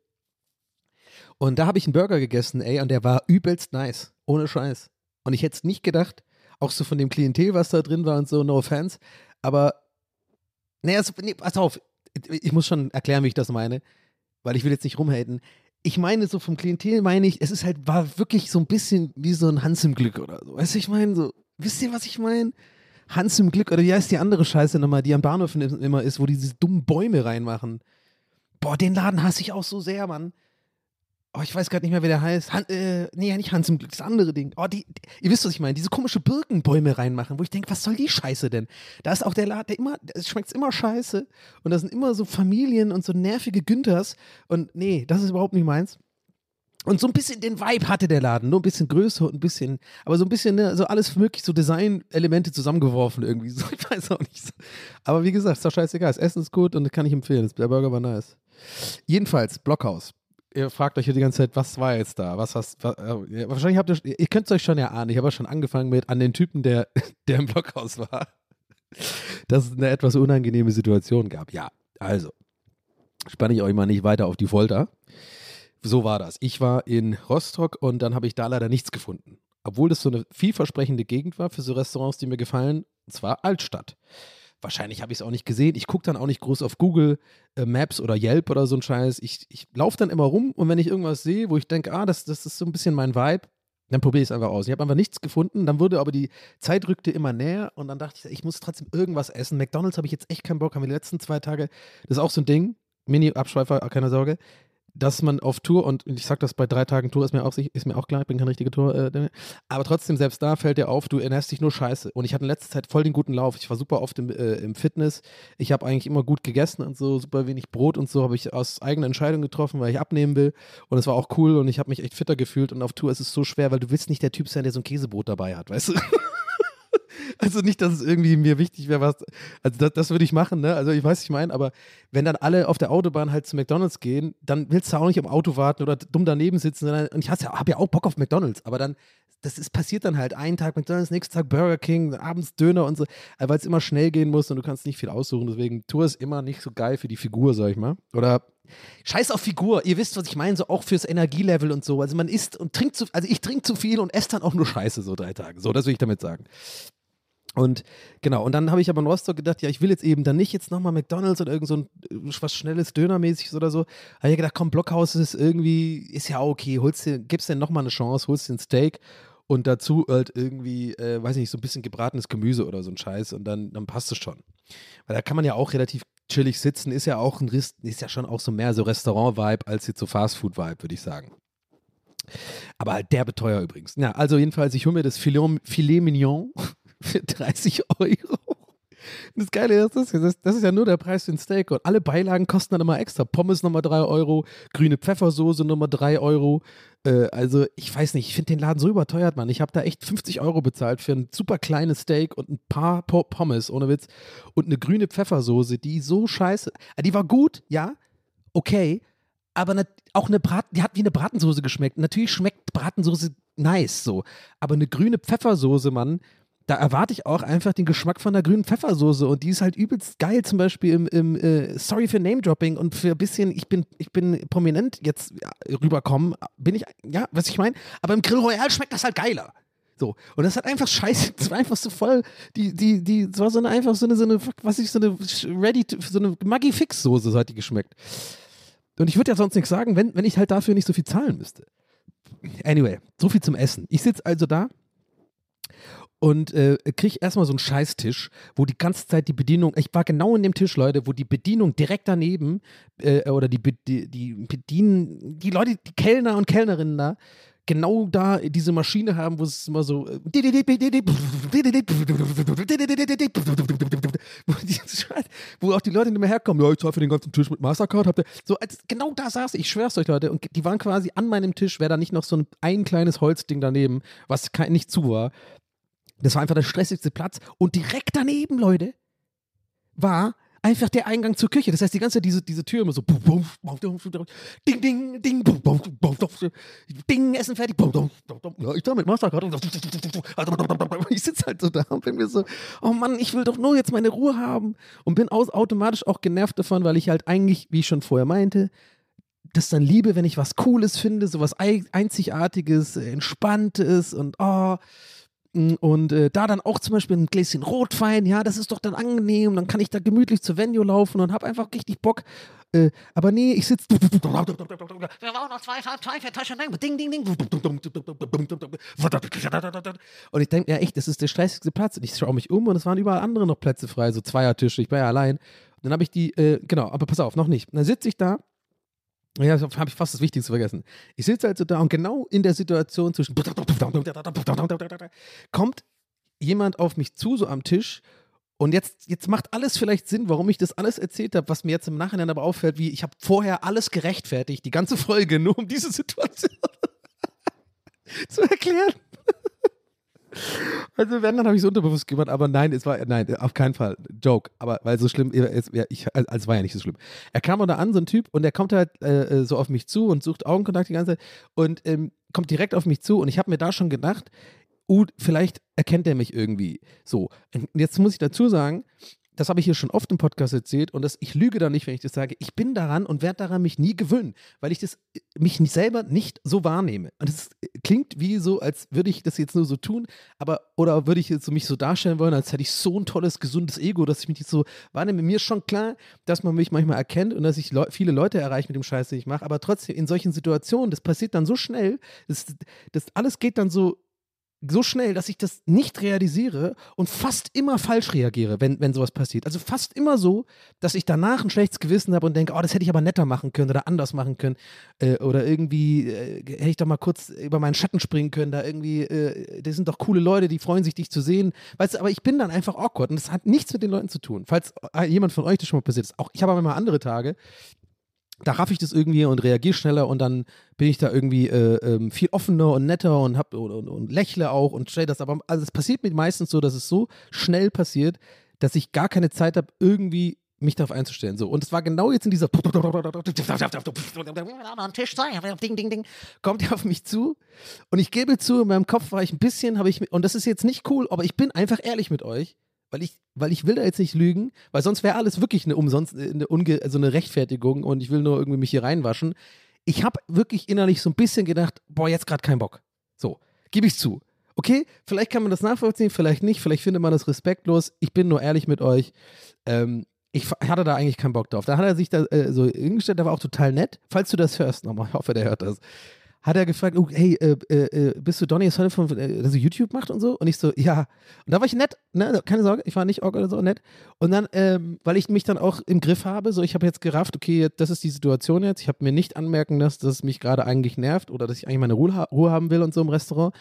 Und da habe ich einen Burger gegessen, ey, und der war übelst nice, ohne Scheiß. Und ich hätte es nicht gedacht, auch so von dem Klientel, was da drin war und so, no offense, aber Nee, also, nee, pass auf, ich muss schon erklären, wie ich das meine, weil ich will jetzt nicht rumhaten. Ich meine, so vom Klientel meine ich, es ist halt, war wirklich so ein bisschen wie so ein Hans im Glück oder so. Weißt du, ich meine, so, wisst ihr, was ich meine? Hans im Glück, oder wie heißt die andere Scheiße nochmal, die am Bahnhof immer ist, wo die diese dummen Bäume reinmachen. Boah, den Laden hasse ich auch so sehr, Mann. Oh, ich weiß gerade nicht mehr, wie der heißt. Han, äh, nee, nicht Hans im Glück, das andere Ding. Oh, die, die, ihr wisst, was ich meine. Diese komische Birkenbäume reinmachen, wo ich denke, was soll die Scheiße denn? Da ist auch der Laden, der immer, es schmeckt immer scheiße. Und da sind immer so Familien und so nervige Günthers. Und nee, das ist überhaupt nicht meins. Und so ein bisschen den Vibe hatte der Laden. Nur ein bisschen größer und ein bisschen, aber so ein bisschen, ne, so alles möglich, so Design-Elemente zusammengeworfen irgendwie. So, ich weiß auch nicht. Aber wie gesagt, ist doch scheißegal. Das Essen ist gut und das kann ich empfehlen. Der Burger war nice. Jedenfalls, Blockhaus. Ihr fragt euch hier die ganze Zeit, was war jetzt da? Was hast, was, äh, wahrscheinlich habt ihr, ihr könnt es euch schon erahnen, ich habe ja schon angefangen mit an den Typen, der, der im Blockhaus war, dass es eine etwas unangenehme Situation gab. Ja, also, spanne ich euch mal nicht weiter auf die Folter. So war das. Ich war in Rostock und dann habe ich da leider nichts gefunden. Obwohl das so eine vielversprechende Gegend war für so Restaurants, die mir gefallen, und zwar Altstadt. Wahrscheinlich habe ich es auch nicht gesehen. Ich gucke dann auch nicht groß auf Google äh, Maps oder Yelp oder so ein Scheiß. Ich, ich laufe dann immer rum und wenn ich irgendwas sehe, wo ich denke, ah, das, das ist so ein bisschen mein Vibe, dann probiere ich es einfach aus. Ich habe einfach nichts gefunden. Dann wurde aber die Zeit rückte immer näher und dann dachte ich, ich muss trotzdem irgendwas essen. McDonald's habe ich jetzt echt keinen Bock. Haben wir die letzten zwei Tage, das ist auch so ein Ding, Mini-Abschweifer, keine Sorge, dass man auf Tour, und ich sag das bei drei Tagen Tour, ist mir auch, ist mir auch klar, ich bin keine richtige Tour, äh, aber trotzdem, selbst da fällt dir auf, du ernährst dich nur scheiße. Und ich hatte in letzter Zeit voll den guten Lauf. Ich war super oft im, äh, im Fitness. Ich habe eigentlich immer gut gegessen und so, super wenig Brot und so, habe ich aus eigener Entscheidung getroffen, weil ich abnehmen will. Und es war auch cool und ich habe mich echt fitter gefühlt. Und auf Tour ist es so schwer, weil du willst nicht der Typ sein, der so ein Käsebrot dabei hat, weißt du? Also nicht, dass es irgendwie mir wichtig wäre, was, also das, das würde ich machen, ne? Also ich weiß, was ich meine, aber wenn dann alle auf der Autobahn halt zu McDonald's gehen, dann willst du auch nicht im Auto warten oder dumm daneben sitzen, sondern, und ich habe ja auch Bock auf McDonald's, aber dann, das ist, passiert dann halt, einen Tag McDonald's, nächsten Tag Burger King, abends Döner und so, weil es immer schnell gehen muss und du kannst nicht viel aussuchen, deswegen Tour ist immer nicht so geil für die Figur, sag ich mal, oder scheiß auf Figur, ihr wisst, was ich meine, so auch fürs Energielevel und so, also man isst und trinkt zu, also ich trinke zu viel und esse dann auch nur Scheiße so drei Tage, so, das will ich damit sagen. Und genau, und dann habe ich aber in Rostock gedacht, ja, ich will jetzt eben dann nicht jetzt nochmal McDonald's oder irgend so ein was Schnelles, Dönermäßiges oder so. Habe ich gedacht, komm, Blockhaus ist irgendwie, ist ja okay, holst dir, gibst dir nochmal eine Chance, holst dir ein Steak und dazu halt irgendwie, äh, weiß nicht, so ein bisschen gebratenes Gemüse oder so ein Scheiß und dann, dann passt es schon. Weil da kann man ja auch relativ chillig sitzen, ist ja auch ein Riss, ist ja schon auch so mehr so Restaurant-Vibe als jetzt so Fast-Food-Vibe, würde ich sagen. Aber halt derbe teuer übrigens. Ja, also jedenfalls, ich hole mir das Filet, Filet Mignon für dreißig Euro. Das Geile ist, das, das, das ist ja nur der Preis für ein Steak und alle Beilagen kosten dann immer extra. Pommes nochmal drei Euro, grüne Pfeffersoße nochmal drei Euro. Äh, also ich weiß nicht, ich finde den Laden so überteuert, Mann. Ich habe da echt fünfzig Euro bezahlt für ein super kleines Steak und ein paar Pommes, ohne Witz. Und eine grüne Pfeffersoße, die so scheiße, die war gut, ja, okay, aber ne, auch eine Brat, die hat wie eine Bratensoße geschmeckt. Natürlich schmeckt Bratensoße nice so, aber eine grüne Pfeffersoße, Mann, da erwarte ich auch einfach den Geschmack von der grünen Pfeffersoße und die ist halt übelst geil, zum Beispiel im, im äh, sorry für Name-Dropping und für ein bisschen, ich bin, ich bin prominent jetzt ja, rüberkommen, bin ich, ja, was ich meine, aber im Grill Royal schmeckt das halt geiler. So, und das hat einfach scheiße, das war einfach so voll, die, die, die, das war so eine, einfach so eine, so eine, was ich, so eine ready, to, so eine Maggi-Fix-Soße, so hat die geschmeckt. Und ich würde ja sonst nichts sagen, wenn, wenn ich halt dafür nicht so viel zahlen müsste. Anyway, so viel zum Essen. Ich sitze also da und äh, kriege erstmal so einen Scheißtisch, wo die ganze Zeit die Bedienung, ich war genau in dem Tisch, Leute, wo die Bedienung direkt daneben, äh, oder die, die, die Bedienen, die Leute, die Kellner und Kellnerinnen da, genau da diese Maschine haben, wo es immer so wo auch die Leute nicht mehr herkommen, ja, ich zahle für den ganzen Tisch mit Mastercard, habt ihr, so, als, genau da saß ich, ich schwör's euch, Leute, und die waren quasi an meinem Tisch, wäre da nicht noch so ein, ein kleines Holzding daneben, was kein, nicht zu war. Das war einfach der stressigste Platz. Und direkt daneben, Leute, war einfach der Eingang zur Küche. Das heißt, die ganze Zeit diese, diese Tür immer so ding, ding, ding, ding, Essen fertig. Ja, ich da mit Mastercard. Ich sitze halt so da und bin mir so, oh Mann, ich will doch nur jetzt meine Ruhe haben. Und bin aus, automatisch auch genervt davon, weil ich halt eigentlich, wie ich schon vorher meinte, das dann liebe, wenn ich was Cooles finde, so was Einzigartiges, Entspanntes und oh, Und äh, da dann auch zum Beispiel ein Gläschen Rotwein, ja, das ist doch dann angenehm, dann kann ich da gemütlich zur Venue laufen und habe einfach richtig Bock. Äh, aber nee, ich sitze. Wir brauchen noch zwei, zwei, vier Taschen. Ding, ding, ding. Und ich denke, ja echt, das ist der stressigste Platz. Und ich schaue mich um und es waren überall andere noch Plätze frei, so Zweiertische, ich war ja allein. Und dann habe ich die, äh, genau, aber pass auf, noch nicht. Und dann sitze ich da. Ja, habe ich fast das Wichtigste vergessen. Ich sitze halt so da und genau in der Situation zwischen kommt jemand auf mich zu, so am Tisch. Und jetzt, jetzt macht alles vielleicht Sinn, warum ich das alles erzählt habe, was mir jetzt im Nachhinein aber auffällt, wie ich habe vorher alles gerechtfertigt, die ganze Folge, nur um diese Situation zu erklären. Also wenn, dann habe ich es unterbewusst gemacht, aber nein, es war, nein, auf keinen Fall, Joke, aber weil so schlimm, es, ich, also es war ja nicht so schlimm. Er kam da an, so ein Typ, und der kommt halt äh, so auf mich zu und sucht Augenkontakt die ganze Zeit und ähm, kommt direkt auf mich zu und ich habe mir da schon gedacht, uh, vielleicht erkennt er mich irgendwie. So, und jetzt muss ich dazu sagen, das habe ich hier schon oft im Podcast erzählt und das, ich lüge da nicht, wenn ich das sage. Ich bin daran und werde daran mich nie gewöhnen, weil ich das mich selber nicht so wahrnehme. Und es klingt wie so, als würde ich das jetzt nur so tun, aber oder würde ich jetzt so mich so darstellen wollen, als hätte ich so ein tolles, gesundes Ego, dass ich mich nicht so wahrnehme. Mir ist schon klar, dass man mich manchmal erkennt und dass ich le- viele Leute erreiche mit dem Scheiß, den ich mache, aber trotzdem in solchen Situationen, das passiert dann so schnell, das, das alles geht dann so so schnell, dass ich das nicht realisiere und fast immer falsch reagiere, wenn, wenn sowas passiert. Also fast immer so, dass ich danach ein schlechtes Gewissen habe und denke, oh, das hätte ich aber netter machen können oder anders machen können äh, oder irgendwie äh, hätte ich doch mal kurz über meinen Schatten springen können, da irgendwie, äh, das sind doch coole Leute, die freuen sich, dich zu sehen. Weißt du, aber ich bin dann einfach awkward und das hat nichts mit den Leuten zu tun. Falls jemand von euch das schon mal passiert ist, auch ich habe aber mal andere Tage, da raff ich das irgendwie und reagiere schneller und dann bin ich da irgendwie äh, ähm, viel offener und netter und, hab, und, und, und lächle auch und stell das. Aber also es passiert mir meistens so, dass es so schnell passiert, dass ich gar keine Zeit habe, irgendwie mich darauf einzustellen. So. Und es war genau jetzt in dieser Tisch sein, ding, ding, ding, kommt er auf mich zu und ich gebe zu, in meinem Kopf war ich ein bisschen, habe ich, und das ist jetzt nicht cool, aber ich bin einfach ehrlich mit euch. Weil ich, weil ich will da jetzt nicht lügen, weil sonst wäre alles wirklich eine umsonst, eine, Unge, also eine Rechtfertigung und ich will nur irgendwie mich hier reinwaschen. Ich habe wirklich innerlich so ein bisschen gedacht, boah, jetzt gerade keinen Bock. So, gebe ich zu. Okay, vielleicht kann man das nachvollziehen, vielleicht nicht, vielleicht findet man das respektlos. Ich bin nur ehrlich mit euch. Ähm, ich hatte da eigentlich keinen Bock drauf. Da hat er sich da äh, so hingestellt, der war auch total nett. Falls du das hörst, nochmal, ich hoffe, der hört das. Hat er gefragt, oh, hey, äh, äh, bist du Donny von, von äh, dass er YouTube macht und so? Und ich so, ja. Und da war ich nett, ne? Keine Sorge, ich war nicht org oder so, nett. Und dann, ähm, weil ich mich dann auch im Griff habe, so ich habe jetzt gerafft, okay, das ist die Situation jetzt. Ich habe mir nicht anmerken lassen, dass es mich gerade eigentlich nervt oder dass ich eigentlich meine Ruhe, ha- Ruhe haben will und so im Restaurant.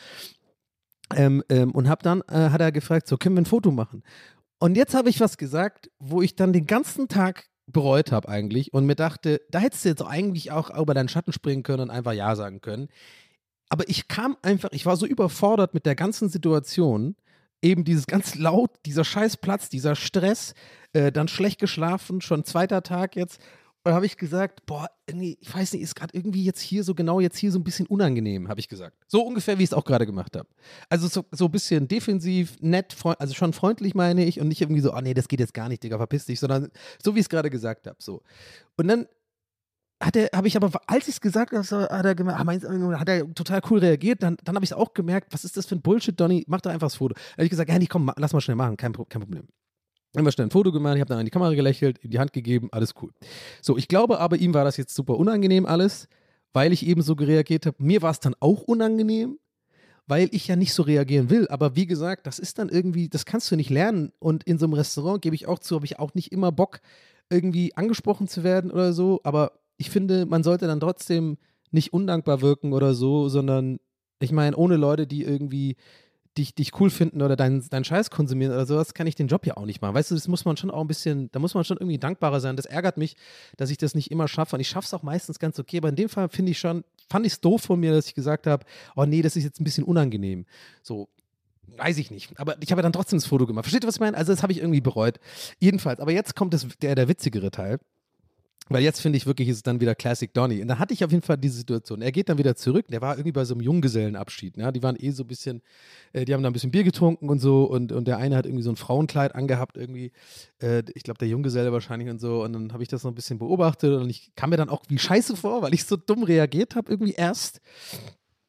Ähm, ähm, und hab dann, äh, hat er gefragt, so, können wir ein Foto machen? Und jetzt habe ich was gesagt, wo ich dann den ganzen Tag bereut habe eigentlich und mir dachte, da hättest du jetzt eigentlich auch über deinen Schatten springen können und einfach Ja sagen können. Aber ich kam einfach, ich war so überfordert mit der ganzen Situation, eben dieses ganz laut, dieser Scheißplatz, dieser Stress, äh, dann schlecht geschlafen, schon zweiter Tag jetzt. Und da habe ich gesagt, boah, irgendwie, ich weiß nicht, ist gerade irgendwie jetzt hier so genau jetzt hier so ein bisschen unangenehm, habe ich gesagt. So ungefähr, wie ich es auch gerade gemacht habe. Also so, so ein bisschen defensiv, nett, freund, also schon freundlich meine ich und nicht irgendwie so, oh nee, das geht jetzt gar nicht, Digga, verpiss dich, sondern so, wie ich es gerade gesagt habe. So. Und dann hat er, habe ich aber, als ich es gesagt habe, so, hat er gemerkt, hat er total cool reagiert, dann, dann habe ich es auch gemerkt, was ist das für ein Bullshit, Donny, mach doch einfach das Foto. Da habe ich gesagt, ja, nee, komm, lass mal schnell machen, kein, kein Problem. Dann haben wir schnell ein Foto gemacht, ich habe dann in die Kamera gelächelt, in die Hand gegeben, alles cool. So, ich glaube aber, ihm war das jetzt super unangenehm alles, weil ich eben so reagiert habe. Mir war es dann auch unangenehm, weil ich ja nicht so reagieren will. Aber wie gesagt, das ist dann irgendwie, das kannst du nicht lernen. Und in so einem Restaurant, gebe ich auch zu, habe ich auch nicht immer Bock, irgendwie angesprochen zu werden oder so. Aber ich finde, man sollte dann trotzdem nicht undankbar wirken oder so, sondern ich meine, ohne Leute, die irgendwie dich, dich cool finden oder deinen dein Scheiß konsumieren oder sowas, kann ich den Job ja auch nicht machen. Weißt du, das muss man schon auch ein bisschen, da muss man schon irgendwie dankbarer sein. Das ärgert mich, dass ich das nicht immer schaffe. Und ich schaffe es auch meistens ganz okay. Aber in dem Fall finde ich schon, fand ich es doof von mir, dass ich gesagt habe, oh nee, das ist jetzt ein bisschen unangenehm. So, weiß ich nicht. Aber ich habe ja dann trotzdem das Foto gemacht. Versteht ihr, was ich meine? Also das habe ich irgendwie bereut. Jedenfalls, aber jetzt kommt das, der, der witzigere Teil. Weil jetzt finde ich wirklich, ist es dann wieder Classic Donny. Und da hatte ich auf jeden Fall diese Situation. Er geht dann wieder zurück. Der war irgendwie bei so einem Junggesellenabschied. Ne? Die waren eh so ein bisschen, äh, die haben da ein bisschen Bier getrunken und so. Und, und der eine hat irgendwie so ein Frauenkleid angehabt irgendwie. Äh, ich glaube, der Junggeselle wahrscheinlich und so. Und dann habe ich das noch ein bisschen beobachtet. Und ich kam mir dann auch wie scheiße vor, weil ich so dumm reagiert habe irgendwie erst.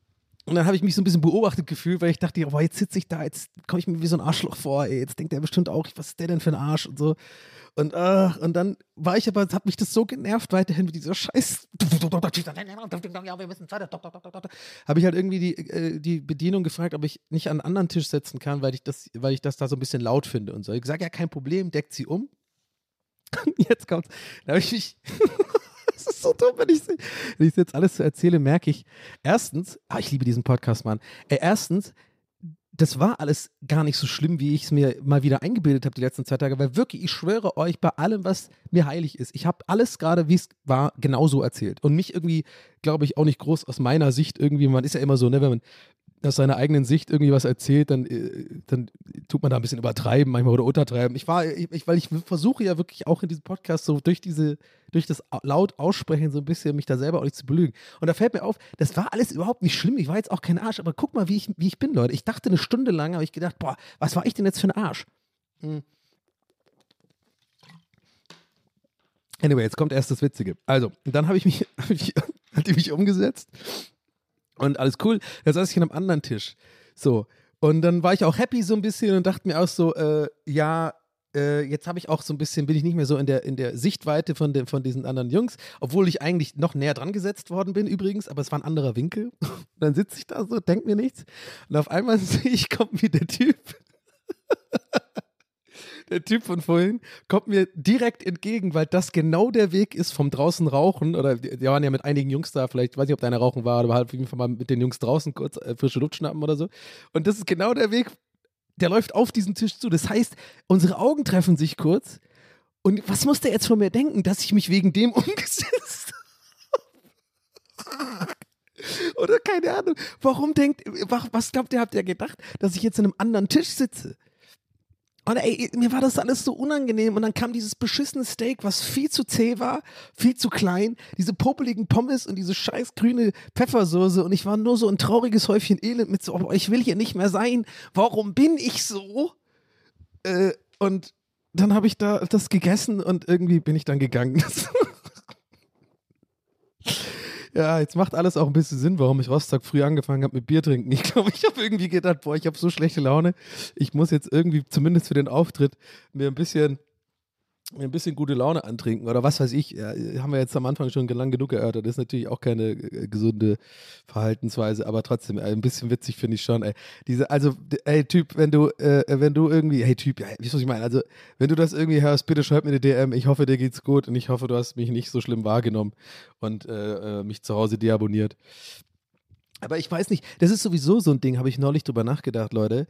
Und dann habe ich mich so ein bisschen beobachtet gefühlt, weil ich dachte, oh, jetzt sitze ich da, jetzt komme ich mir wie so ein Arschloch vor, ey. Jetzt denkt er bestimmt auch, was ist der denn für ein Arsch und so. Und, äh, und dann war ich aber, hat mich das so genervt weiterhin mit dieser Scheiß. Habe ich halt irgendwie die, äh, die Bedienung gefragt, ob ich nicht an einen anderen Tisch setzen kann, weil ich das, weil ich das da so ein bisschen laut finde und so. Ich sage, ja, kein Problem, deckt sie um. Jetzt kommt's. Da habe ich mich. Das ist so dumm, wenn ich wenn ich jetzt alles so erzähle, merke ich. Erstens, ah, ich liebe diesen Podcast, Mann. Äh, erstens, das war alles gar nicht so schlimm, wie ich es mir mal wieder eingebildet habe die letzten zwei Tage, weil wirklich, ich schwöre euch, bei allem, was mir heilig ist, ich habe alles gerade, wie es war, genauso erzählt. Und nicht irgendwie, glaube ich, auch nicht groß aus meiner Sicht irgendwie, man ist ja immer so, ne, wenn man aus seiner eigenen Sicht irgendwie was erzählt, dann, äh, dann tut man da ein bisschen übertreiben manchmal oder untertreiben. Ich war, ich, weil ich versuche ja wirklich auch in diesem Podcast so durch diese, durch das laut Aussprechen so ein bisschen mich da selber auch nicht zu belügen. Und da fällt mir auf, das war alles überhaupt nicht schlimm. Ich war jetzt auch kein Arsch, aber guck mal, wie ich, wie ich bin, Leute. Ich dachte eine Stunde lang, habe ich gedacht, boah, was war ich denn jetzt für ein Arsch? Hm. Anyway, jetzt kommt erst das Witzige. Also, dann habe ich mich, hab ich, hab ich mich umgesetzt. Und alles cool. Da saß ich an einem anderen Tisch. So. Und dann war ich auch happy so ein bisschen und dachte mir auch so, äh, ja, äh, jetzt habe ich auch so ein bisschen, bin ich nicht mehr so in der, in der Sichtweite von, den, von diesen anderen Jungs, obwohl ich eigentlich noch näher dran gesetzt worden bin übrigens, aber es war ein anderer Winkel. Und dann sitze ich da so, denk mir nichts. Und auf einmal sehe ich, kommt mir der Typ. Der Typ von vorhin kommt mir direkt entgegen, weil das genau der Weg ist vom draußen rauchen, oder die waren ja mit einigen Jungs da, vielleicht, weiß nicht, ob deiner rauchen war, aber halt auf jeden Fall mal mit den Jungs draußen kurz äh, frische Luft schnappen oder so. Und das ist genau der Weg, der läuft auf diesen Tisch zu. Das heißt, unsere Augen treffen sich kurz. Und was muss der jetzt von mir denken, dass ich mich wegen dem umgesetzt habe? Oder keine Ahnung, warum denkt, was glaubt ihr, habt ihr gedacht, dass ich jetzt an einem anderen Tisch sitze? Und ey, mir war das alles so unangenehm und dann kam dieses beschissene Steak, was viel zu zäh war, viel zu klein, diese popeligen Pommes und diese scheiß grüne Pfeffersoße und ich war nur so ein trauriges Häufchen Elend mit so, oh, ich will hier nicht mehr sein, warum bin ich so? Äh, und dann habe ich da das gegessen und irgendwie bin ich dann gegangen. Ja, jetzt macht alles auch ein bisschen Sinn, warum ich Rostock früh angefangen habe mit Bier trinken. Ich glaube, ich habe irgendwie gedacht, boah, ich habe so schlechte Laune. Ich muss jetzt irgendwie, zumindest für den Auftritt, mir ein bisschen, mir ein bisschen gute Laune antrinken oder was weiß ich. Ja, haben wir jetzt am Anfang schon lang genug erörtert. Das ist natürlich auch keine äh, gesunde Verhaltensweise, aber trotzdem, ey, ein bisschen witzig finde ich schon. Ey. Diese, also, ey, Typ, wenn du, äh, wenn du irgendwie, hey Typ, ja, wie soll ich meinen? Also, wenn du das irgendwie hörst, bitte schreib mir eine D M. Ich hoffe, dir geht's gut und ich hoffe, du hast mich nicht so schlimm wahrgenommen und äh, mich zu Hause deabonniert. Aber ich weiß nicht, das ist sowieso so ein Ding, habe ich neulich drüber nachgedacht, Leute.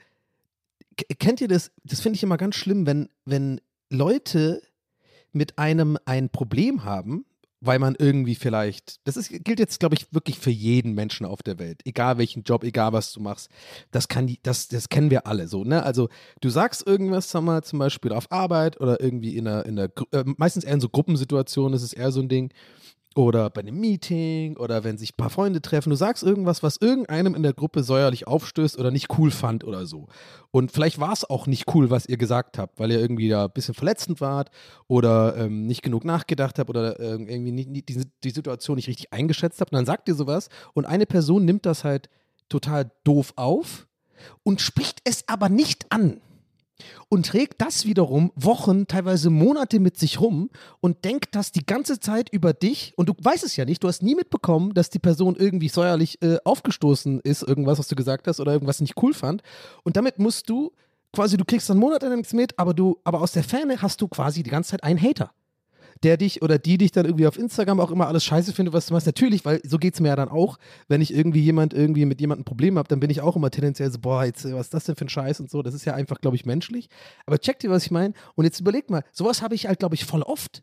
K- kennt ihr das? Das finde ich immer ganz schlimm, wenn, wenn Leute mit einem ein Problem haben, weil man irgendwie vielleicht, das ist, gilt jetzt, glaube ich, wirklich für jeden Menschen auf der Welt, egal welchen Job, egal was du machst, das kann, das, das kennen wir alle so, ne? Also du sagst irgendwas, sag mal, zum Beispiel auf Arbeit oder irgendwie in einer, in einer äh, meistens eher in so Gruppensituationen ist es eher so ein Ding, oder bei einem Meeting oder wenn sich ein paar Freunde treffen, du sagst irgendwas, was irgendeinem in der Gruppe säuerlich aufstößt oder nicht cool fand oder so. Und vielleicht war es auch nicht cool, was ihr gesagt habt, weil ihr irgendwie da ein bisschen verletzend wart oder ähm, nicht genug nachgedacht habt oder äh, irgendwie nicht, nicht, die, die Situation nicht richtig eingeschätzt habt. Und dann sagt ihr sowas und eine Person nimmt das halt total doof auf und spricht es aber nicht an. Und trägt das wiederum Wochen, teilweise Monate mit sich rum und denkt das die ganze Zeit über dich und du weißt es ja nicht, du hast nie mitbekommen, dass die Person irgendwie säuerlich äh, aufgestoßen ist, irgendwas, was du gesagt hast oder irgendwas nicht cool fand und damit musst du quasi, du kriegst dann Monate nichts mit, aber du, aber aus der Ferne hast du quasi die ganze Zeit einen Hater, der dich oder die dich dann irgendwie auf Instagram auch immer alles scheiße findet, was du machst. Natürlich, weil so geht es mir ja dann auch, wenn ich irgendwie jemand irgendwie mit jemandem ein Problem habe, dann bin ich auch immer tendenziell so, boah, jetzt, was ist das denn für ein Scheiß und so. Das ist ja einfach, glaube ich, menschlich. Aber checkt ihr, was ich meine? Und jetzt überlegt mal, sowas habe ich halt, glaube ich, voll oft.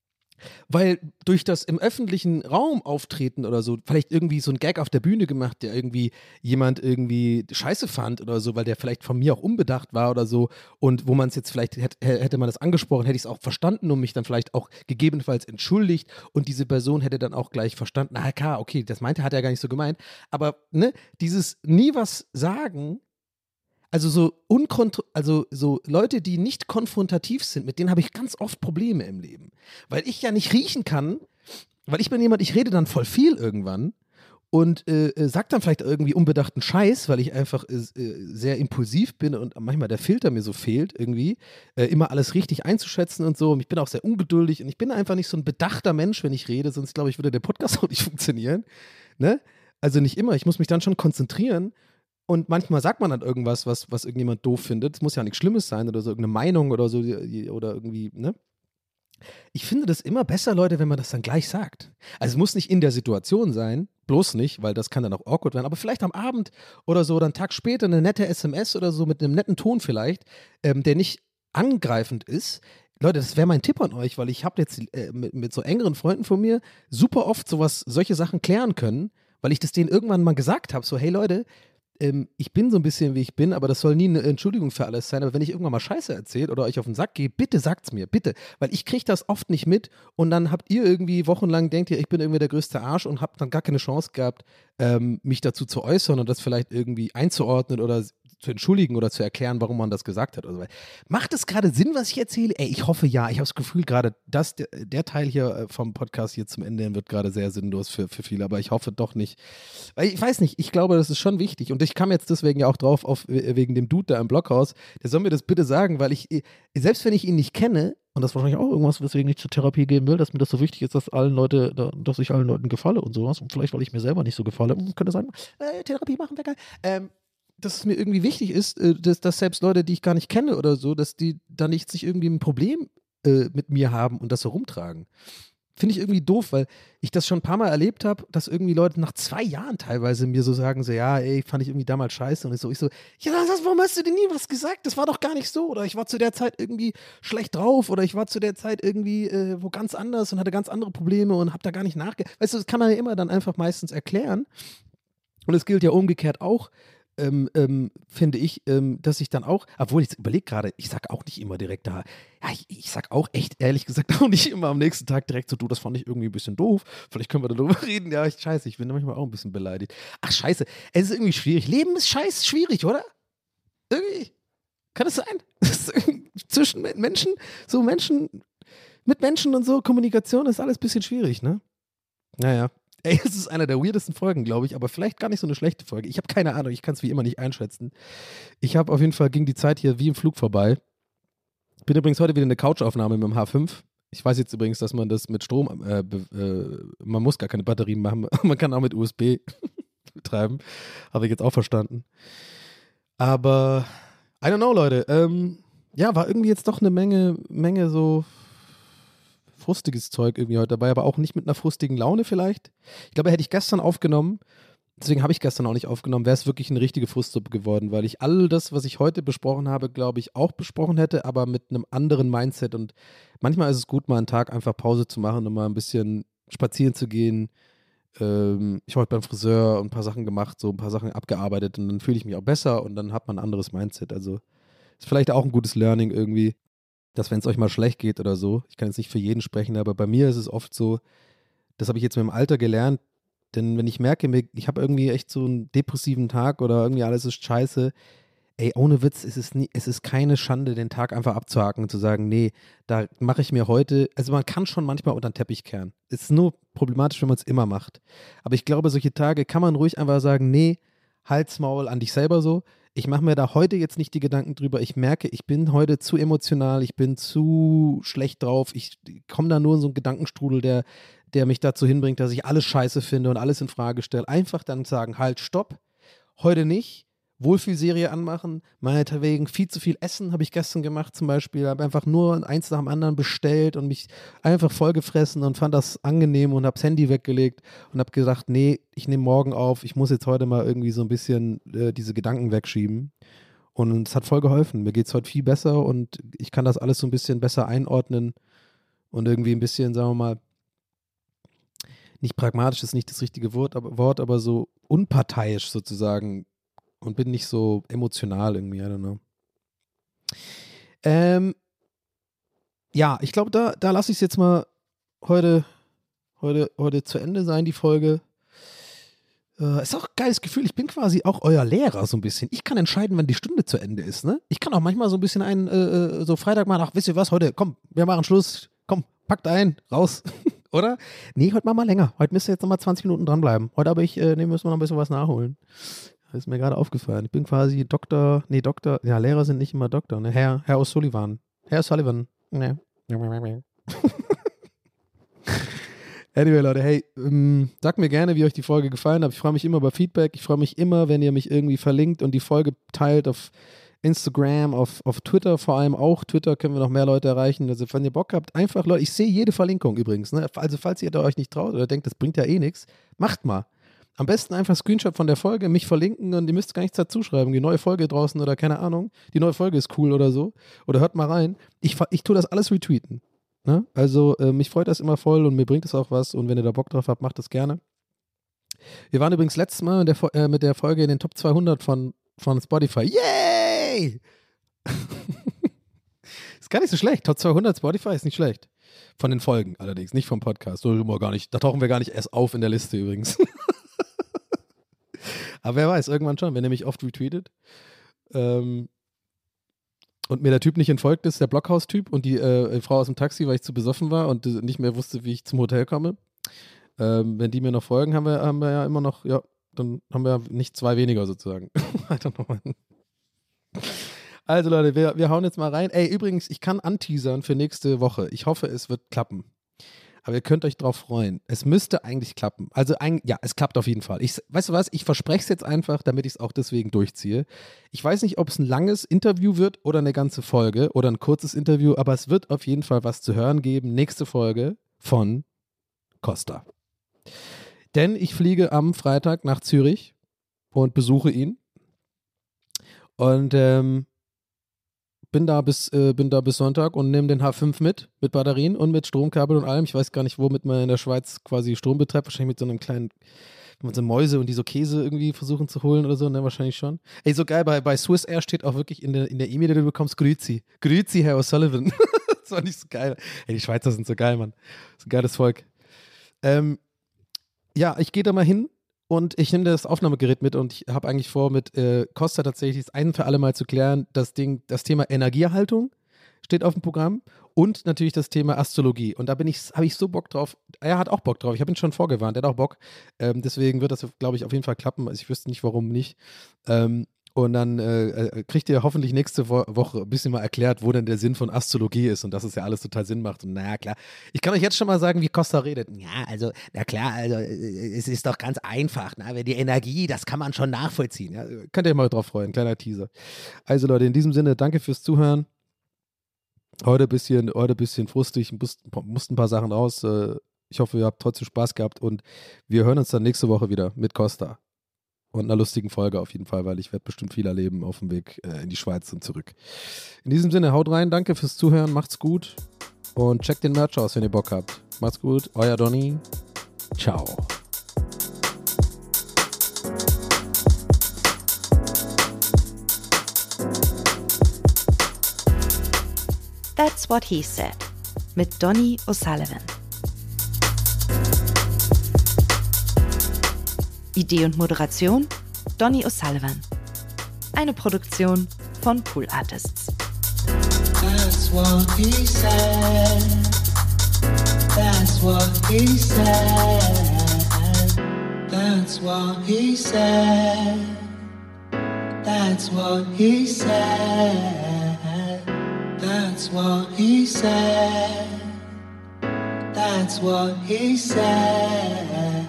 Weil durch das im öffentlichen Raum auftreten oder so, vielleicht irgendwie so ein Gag auf der Bühne gemacht, der irgendwie jemand irgendwie scheiße fand oder so, weil der vielleicht von mir auch unbedacht war oder so und wo man es jetzt vielleicht, hätte, hätte man das angesprochen, hätte ich es auch verstanden und mich dann vielleicht auch gegebenenfalls entschuldigt und diese Person hätte dann auch gleich verstanden, na klar, okay, das meinte, hat er gar nicht so gemeint, aber ne, dieses nie was sagen, also so unkont- also so Leute, die nicht konfrontativ sind, mit denen habe ich ganz oft Probleme im Leben. Weil ich ja nicht riechen kann, weil ich bin jemand, ich rede dann voll viel irgendwann und äh, äh, sag dann vielleicht irgendwie unbedachten Scheiß, weil ich einfach äh, sehr impulsiv bin und manchmal der Filter mir so fehlt irgendwie, äh, immer alles richtig einzuschätzen und so. Und ich bin auch sehr ungeduldig und ich bin einfach nicht so ein bedachter Mensch, wenn ich rede, sonst glaube ich, würde der Podcast auch nicht funktionieren. Ne? Also nicht immer, ich muss mich dann schon konzentrieren und manchmal sagt man dann irgendwas, was, was irgendjemand doof findet. Es muss ja nichts Schlimmes sein oder so, irgendeine Meinung oder so oder irgendwie, ne? Ich finde das immer besser, Leute, wenn man das dann gleich sagt. Also es muss nicht in der Situation sein, bloß nicht, weil das kann dann auch awkward werden, aber vielleicht am Abend oder so, oder einen Tag später eine nette S M S oder so mit einem netten Ton vielleicht, ähm, der nicht angreifend ist. Leute, das wäre mein Tipp an euch, weil ich habe jetzt äh, mit, mit so engeren Freunden von mir super oft sowas, solche Sachen klären können, weil ich das denen irgendwann mal gesagt habe, so hey Leute, ähm, ich bin so ein bisschen, wie ich bin, aber das soll nie eine Entschuldigung für alles sein. Aber wenn ich irgendwann mal Scheiße erzähle oder euch auf den Sack gehe, bitte sagt's mir, bitte. Weil ich kriege das oft nicht mit und dann habt ihr irgendwie wochenlang, denkt ihr, ich bin irgendwie der größte Arsch und habt dann gar keine Chance gehabt, ähm, mich dazu zu äußern und das vielleicht irgendwie einzuordnen oder zu entschuldigen oder zu erklären, warum man das gesagt hat. Oder so. Macht es gerade Sinn, was ich erzähle? Ey, ich hoffe ja. Ich habe das Gefühl, gerade das, der, der Teil hier vom Podcast hier zum Ende hin wird gerade sehr sinnlos für, für viele, aber ich hoffe doch nicht. Weil ich weiß nicht, ich glaube, das ist schon wichtig und ich kam jetzt deswegen ja auch drauf, auf, wegen dem Dude da im Blockhaus, der soll mir das bitte sagen, weil ich, selbst wenn ich ihn nicht kenne, und das ist wahrscheinlich auch irgendwas, weswegen ich zur Therapie gehen will, dass mir das so wichtig ist, dass allen Leute, dass ich allen Leuten gefalle und sowas. Und vielleicht, weil ich mir selber nicht so gefalle, könnte sein, äh, Therapie machen wir geil. Ähm, dass es mir irgendwie wichtig ist, äh, dass, dass selbst Leute, die ich gar nicht kenne oder so, dass die da nicht sich irgendwie ein Problem äh, mit mir haben und das so rumtragen. Finde ich irgendwie doof, weil ich das schon ein paar Mal erlebt habe, dass irgendwie Leute nach zwei Jahren teilweise mir so sagen, so, ja, ey, fand ich irgendwie damals scheiße. Und ich so, ich so, ja, das, warum hast du denn nie was gesagt? Das war doch gar nicht so. Oder ich war zu der Zeit irgendwie schlecht drauf. Oder ich war zu der Zeit irgendwie äh, wo ganz anders und hatte ganz andere Probleme und hab da gar nicht nachgedacht. Weißt du, das kann man ja immer dann einfach meistens erklären. Und es gilt ja umgekehrt auch, Ähm, ähm, finde ich, ähm, dass ich dann auch, obwohl ich überlege gerade, ich sag auch nicht immer direkt da, ja, ich, ich sag auch echt ehrlich gesagt auch nicht immer am nächsten Tag direkt so, du, das fand ich irgendwie ein bisschen doof, vielleicht können wir darüber reden, ja, ich, scheiße, ich bin manchmal auch ein bisschen beleidigt. Ach, scheiße, es ist irgendwie schwierig, Leben ist scheiße schwierig, oder? Irgendwie, kann es sein? Zwischen Menschen, so Menschen, mit Menschen und so, Kommunikation ist alles ein bisschen schwierig, ne? Naja. Ey, es ist einer der weirdesten Folgen, glaube ich, aber vielleicht gar nicht so eine schlechte Folge. Ich habe keine Ahnung, ich kann es wie immer nicht einschätzen. Ich habe auf jeden Fall, ging die Zeit hier wie im Flug vorbei. Bin übrigens heute wieder eine Couchaufnahme mit dem H fünf. Ich weiß jetzt übrigens, dass man das mit Strom, äh, äh, man muss gar keine Batterien machen, man kann auch mit U S B betreiben. Habe ich jetzt auch verstanden. Aber, I don't know, Leute. Ähm, ja, war irgendwie jetzt doch eine Menge, Menge so frustiges Zeug irgendwie heute dabei, aber auch nicht mit einer frustigen Laune vielleicht. Ich glaube, hätte ich gestern aufgenommen, deswegen habe ich gestern auch nicht aufgenommen, wäre es wirklich eine richtige Frustsuppe geworden, weil ich all das, was ich heute besprochen habe, glaube ich, auch besprochen hätte, aber mit einem anderen Mindset und manchmal ist es gut, mal einen Tag einfach Pause zu machen und mal ein bisschen spazieren zu gehen. Ähm, ich war heute beim Friseur und ein paar Sachen gemacht, so ein paar Sachen abgearbeitet und dann fühle ich mich auch besser und dann hat man ein anderes Mindset. Also ist vielleicht auch ein gutes Learning irgendwie, dass wenn es euch mal schlecht geht oder so, ich kann jetzt nicht für jeden sprechen, aber bei mir ist es oft so, das habe ich jetzt mit dem Alter gelernt, denn wenn ich merke, ich habe irgendwie echt so einen depressiven Tag oder irgendwie alles ist scheiße, ey, ohne Witz, es ist, nie, es ist keine Schande, den Tag einfach abzuhaken und zu sagen, nee, da mache ich mir heute, also man kann schon manchmal unter den Teppich kehren. Es ist nur problematisch, wenn man es immer macht. Aber ich glaube, solche Tage kann man ruhig einfach sagen, nee, halt's Maul an dich selber so. Ich mache mir da heute jetzt nicht die Gedanken drüber. Ich merke, ich bin heute zu emotional, ich bin zu schlecht drauf. Ich komme da nur in so einen Gedankenstrudel, der, der mich dazu hinbringt, dass ich alles scheiße finde und alles in Frage stelle. Einfach dann sagen, halt, stopp, heute nicht. Wohlfühlserie anmachen, meinetwegen viel zu viel essen, habe ich gestern gemacht zum Beispiel, habe einfach nur eins nach dem anderen bestellt und mich einfach vollgefressen und fand das angenehm und habe das Handy weggelegt und habe gesagt, nee, ich nehme morgen auf, ich muss jetzt heute mal irgendwie so ein bisschen äh, diese Gedanken wegschieben und es hat voll geholfen, mir geht es heute viel besser und ich kann das alles so ein bisschen besser einordnen und irgendwie ein bisschen, sagen wir mal, nicht pragmatisch ist nicht das richtige Wort, aber, Wort, aber so unparteiisch sozusagen und bin nicht so emotional irgendwie, I don't know. Ähm, ja, ich glaube, da, da lasse ich es jetzt mal heute, heute, heute zu Ende sein, die Folge. Äh, ist auch ein geiles Gefühl, ich bin quasi auch euer Lehrer so ein bisschen. Ich kann entscheiden, wann die Stunde zu Ende ist, ne? Ich kann auch manchmal so ein bisschen einen, äh, so Freitag machen, ach, wisst ihr was, heute, komm, wir machen Schluss, komm, packt ein, raus. Oder? Nee, heute machen wir länger. Heute müsst ihr jetzt nochmal zwanzig Minuten dranbleiben. Heute aber ich, äh, nee, müssen wir noch ein bisschen was nachholen. Das ist mir gerade aufgefallen. Ich bin quasi Doktor, nee, Doktor, ja, Lehrer sind nicht immer Doktor, ne? Herr, Herr O'Sullivan. Herr O'Sullivan. Ne. Anyway, Leute, hey, ähm, sagt mir gerne, wie euch die Folge gefallen hat. Ich freue mich immer über Feedback. Ich freue mich immer, wenn ihr mich irgendwie verlinkt und die Folge teilt auf Instagram, auf, auf Twitter vor allem auch. Twitter können wir noch mehr Leute erreichen. Also, wenn ihr Bock habt, einfach, Leute, ich sehe jede Verlinkung übrigens. Ne? Also, falls ihr da euch nicht traut oder denkt, das bringt ja eh nichts, macht mal. Am besten einfach Screenshot von der Folge, mich verlinken und ihr müsst gar nichts dazu schreiben. Die neue Folge draußen oder keine Ahnung. Die neue Folge ist cool oder so. Oder hört mal rein. Ich, ich tue das alles retweeten. Ne? Also, äh, mich freut das immer voll und mir bringt es auch was. Und wenn ihr da Bock drauf habt, macht das gerne. Wir waren übrigens letztes Mal mit der, äh, mit der Folge in den Top zweihundert von, von Spotify. Yay! Ist gar nicht so schlecht. Top zweihundert Spotify ist nicht schlecht. Von den Folgen allerdings, nicht vom Podcast. So, gar nicht, da tauchen wir gar nicht erst auf in der Liste übrigens. Aber wer weiß, irgendwann schon, wenn er mich oft retweetet. Ähm, und mir der Typ nicht entfolgt ist, der Blockhaus-Typ und die äh, Frau aus dem Taxi, weil ich zu besoffen war und äh, nicht mehr wusste, wie ich zum Hotel komme. Ähm, wenn die mir noch folgen, haben wir, haben wir ja immer noch, ja, dann haben wir nicht zwei weniger sozusagen. I don't know. Also Leute, wir, wir hauen jetzt mal rein. Ey, übrigens, ich kann anteasern für nächste Woche. Ich hoffe, es wird klappen. Aber ihr könnt euch drauf freuen. Es müsste eigentlich klappen. Also, ein, ja, es klappt auf jeden Fall. Ich, weißt du was? Ich verspreche es jetzt einfach, damit ich es auch deswegen durchziehe. Ich weiß nicht, ob es ein langes Interview wird oder eine ganze Folge oder ein kurzes Interview, aber es wird auf jeden Fall was zu hören geben. Nächste Folge von Costa. Denn ich fliege am Freitag nach Zürich und besuche ihn. Und ähm, bin da bis äh, bin da bis Sonntag und nehme den H fünf mit, mit Batterien und mit Stromkabel und allem. Ich weiß gar nicht, womit man in der Schweiz quasi Strom betreibt. Wahrscheinlich mit so einem kleinen, mit so Mäuse und die so Käse irgendwie versuchen zu holen oder so, ne, wahrscheinlich schon. Ey, so geil, bei, bei Swiss Air steht auch wirklich in der in der E-Mail, die du bekommst, Grüezi. Grüezi, Herr O'Sullivan. Das war nicht so geil. Ey, die Schweizer sind so geil, Mann. Das ist ein geiles Volk. Ähm, ja, ich gehe da mal hin. Und ich nehme das Aufnahmegerät mit und ich habe eigentlich vor, mit äh, Costa tatsächlich das ein für alle Mal zu klären, das Ding, das Thema Energieerhaltung steht auf dem Programm und natürlich das Thema Astrologie. Und da bin ich, habe ich so Bock drauf. Er hat auch Bock drauf. Ich habe ihn schon vorgewarnt, er hat auch Bock. Ähm, deswegen wird das, glaube ich, auf jeden Fall klappen. Also ich wüsste nicht, warum nicht. Ähm, Und dann äh, kriegt ihr hoffentlich nächste Wo- Woche ein bisschen mal erklärt, wo denn der Sinn von Astrologie ist und dass es ja alles total Sinn macht. Und naja, klar. Ich kann euch jetzt schon mal sagen, wie Costa redet. Ja, also, na klar, also es ist doch ganz einfach. Ne? Die Energie, das kann man schon nachvollziehen. Ja? Könnt ihr mal drauf freuen, kleiner Teaser. Also Leute, in diesem Sinne, danke fürs Zuhören. Heute ein bisschen, heute ein bisschen frustig, mussten ein paar Sachen raus. Ich hoffe, ihr habt trotzdem Spaß gehabt und wir hören uns dann nächste Woche wieder mit Costa. Und einer lustigen Folge auf jeden Fall, weil ich werde bestimmt viel erleben auf dem Weg äh, in die Schweiz und zurück. In diesem Sinne, haut rein, danke fürs Zuhören, macht's gut und checkt den Merch aus, wenn ihr Bock habt. Macht's gut, euer Donny. Ciao. That's What He Said mit Donny O'Sullivan. Idee und Moderation Donny O'Sullivan. Eine Produktion von Pool Artists. That's what he said. That's what he said. That's what he said. That's what he said. That's what he said. That's what he said.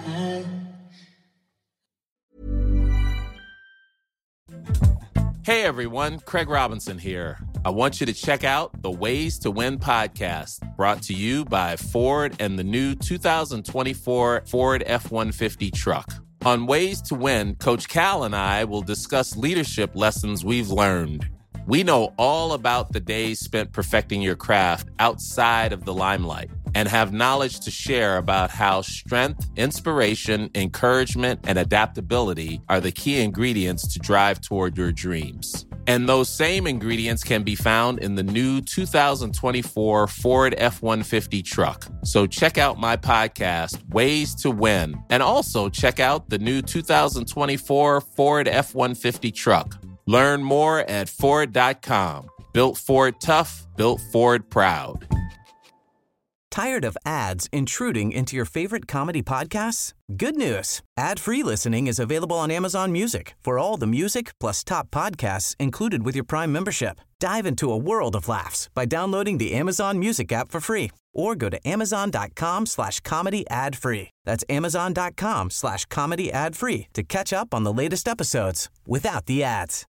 Hey everyone, Craig Robinson here. I want you to check out the Ways to Win podcast, brought to you by Ford and the new two thousand twenty-four Ford F one fifty truck. On Ways to Win, Coach Cal and I will discuss leadership lessons we've learned. We know all about the days spent perfecting your craft outside of the limelight and have knowledge to share about how strength, inspiration, encouragement, and adaptability are the key ingredients to drive toward your dreams. And those same ingredients can be found in the new two thousand twenty-four Ford F one fifty truck. So check out my podcast, Ways to Win, and also check out the new two thousand twenty-four Ford F one fifty truck. Learn more at Ford dot com. Built Ford tough, built Ford proud. Tired of ads intruding into your favorite comedy podcasts? Good news. Ad-free listening is available on Amazon Music for all the music plus top podcasts included with your Prime membership. Dive into a world of laughs by downloading the Amazon Music app for free or go to amazon.com slash comedy ad free. That's amazon.com slash comedy ad free to catch up on the latest episodes without the ads.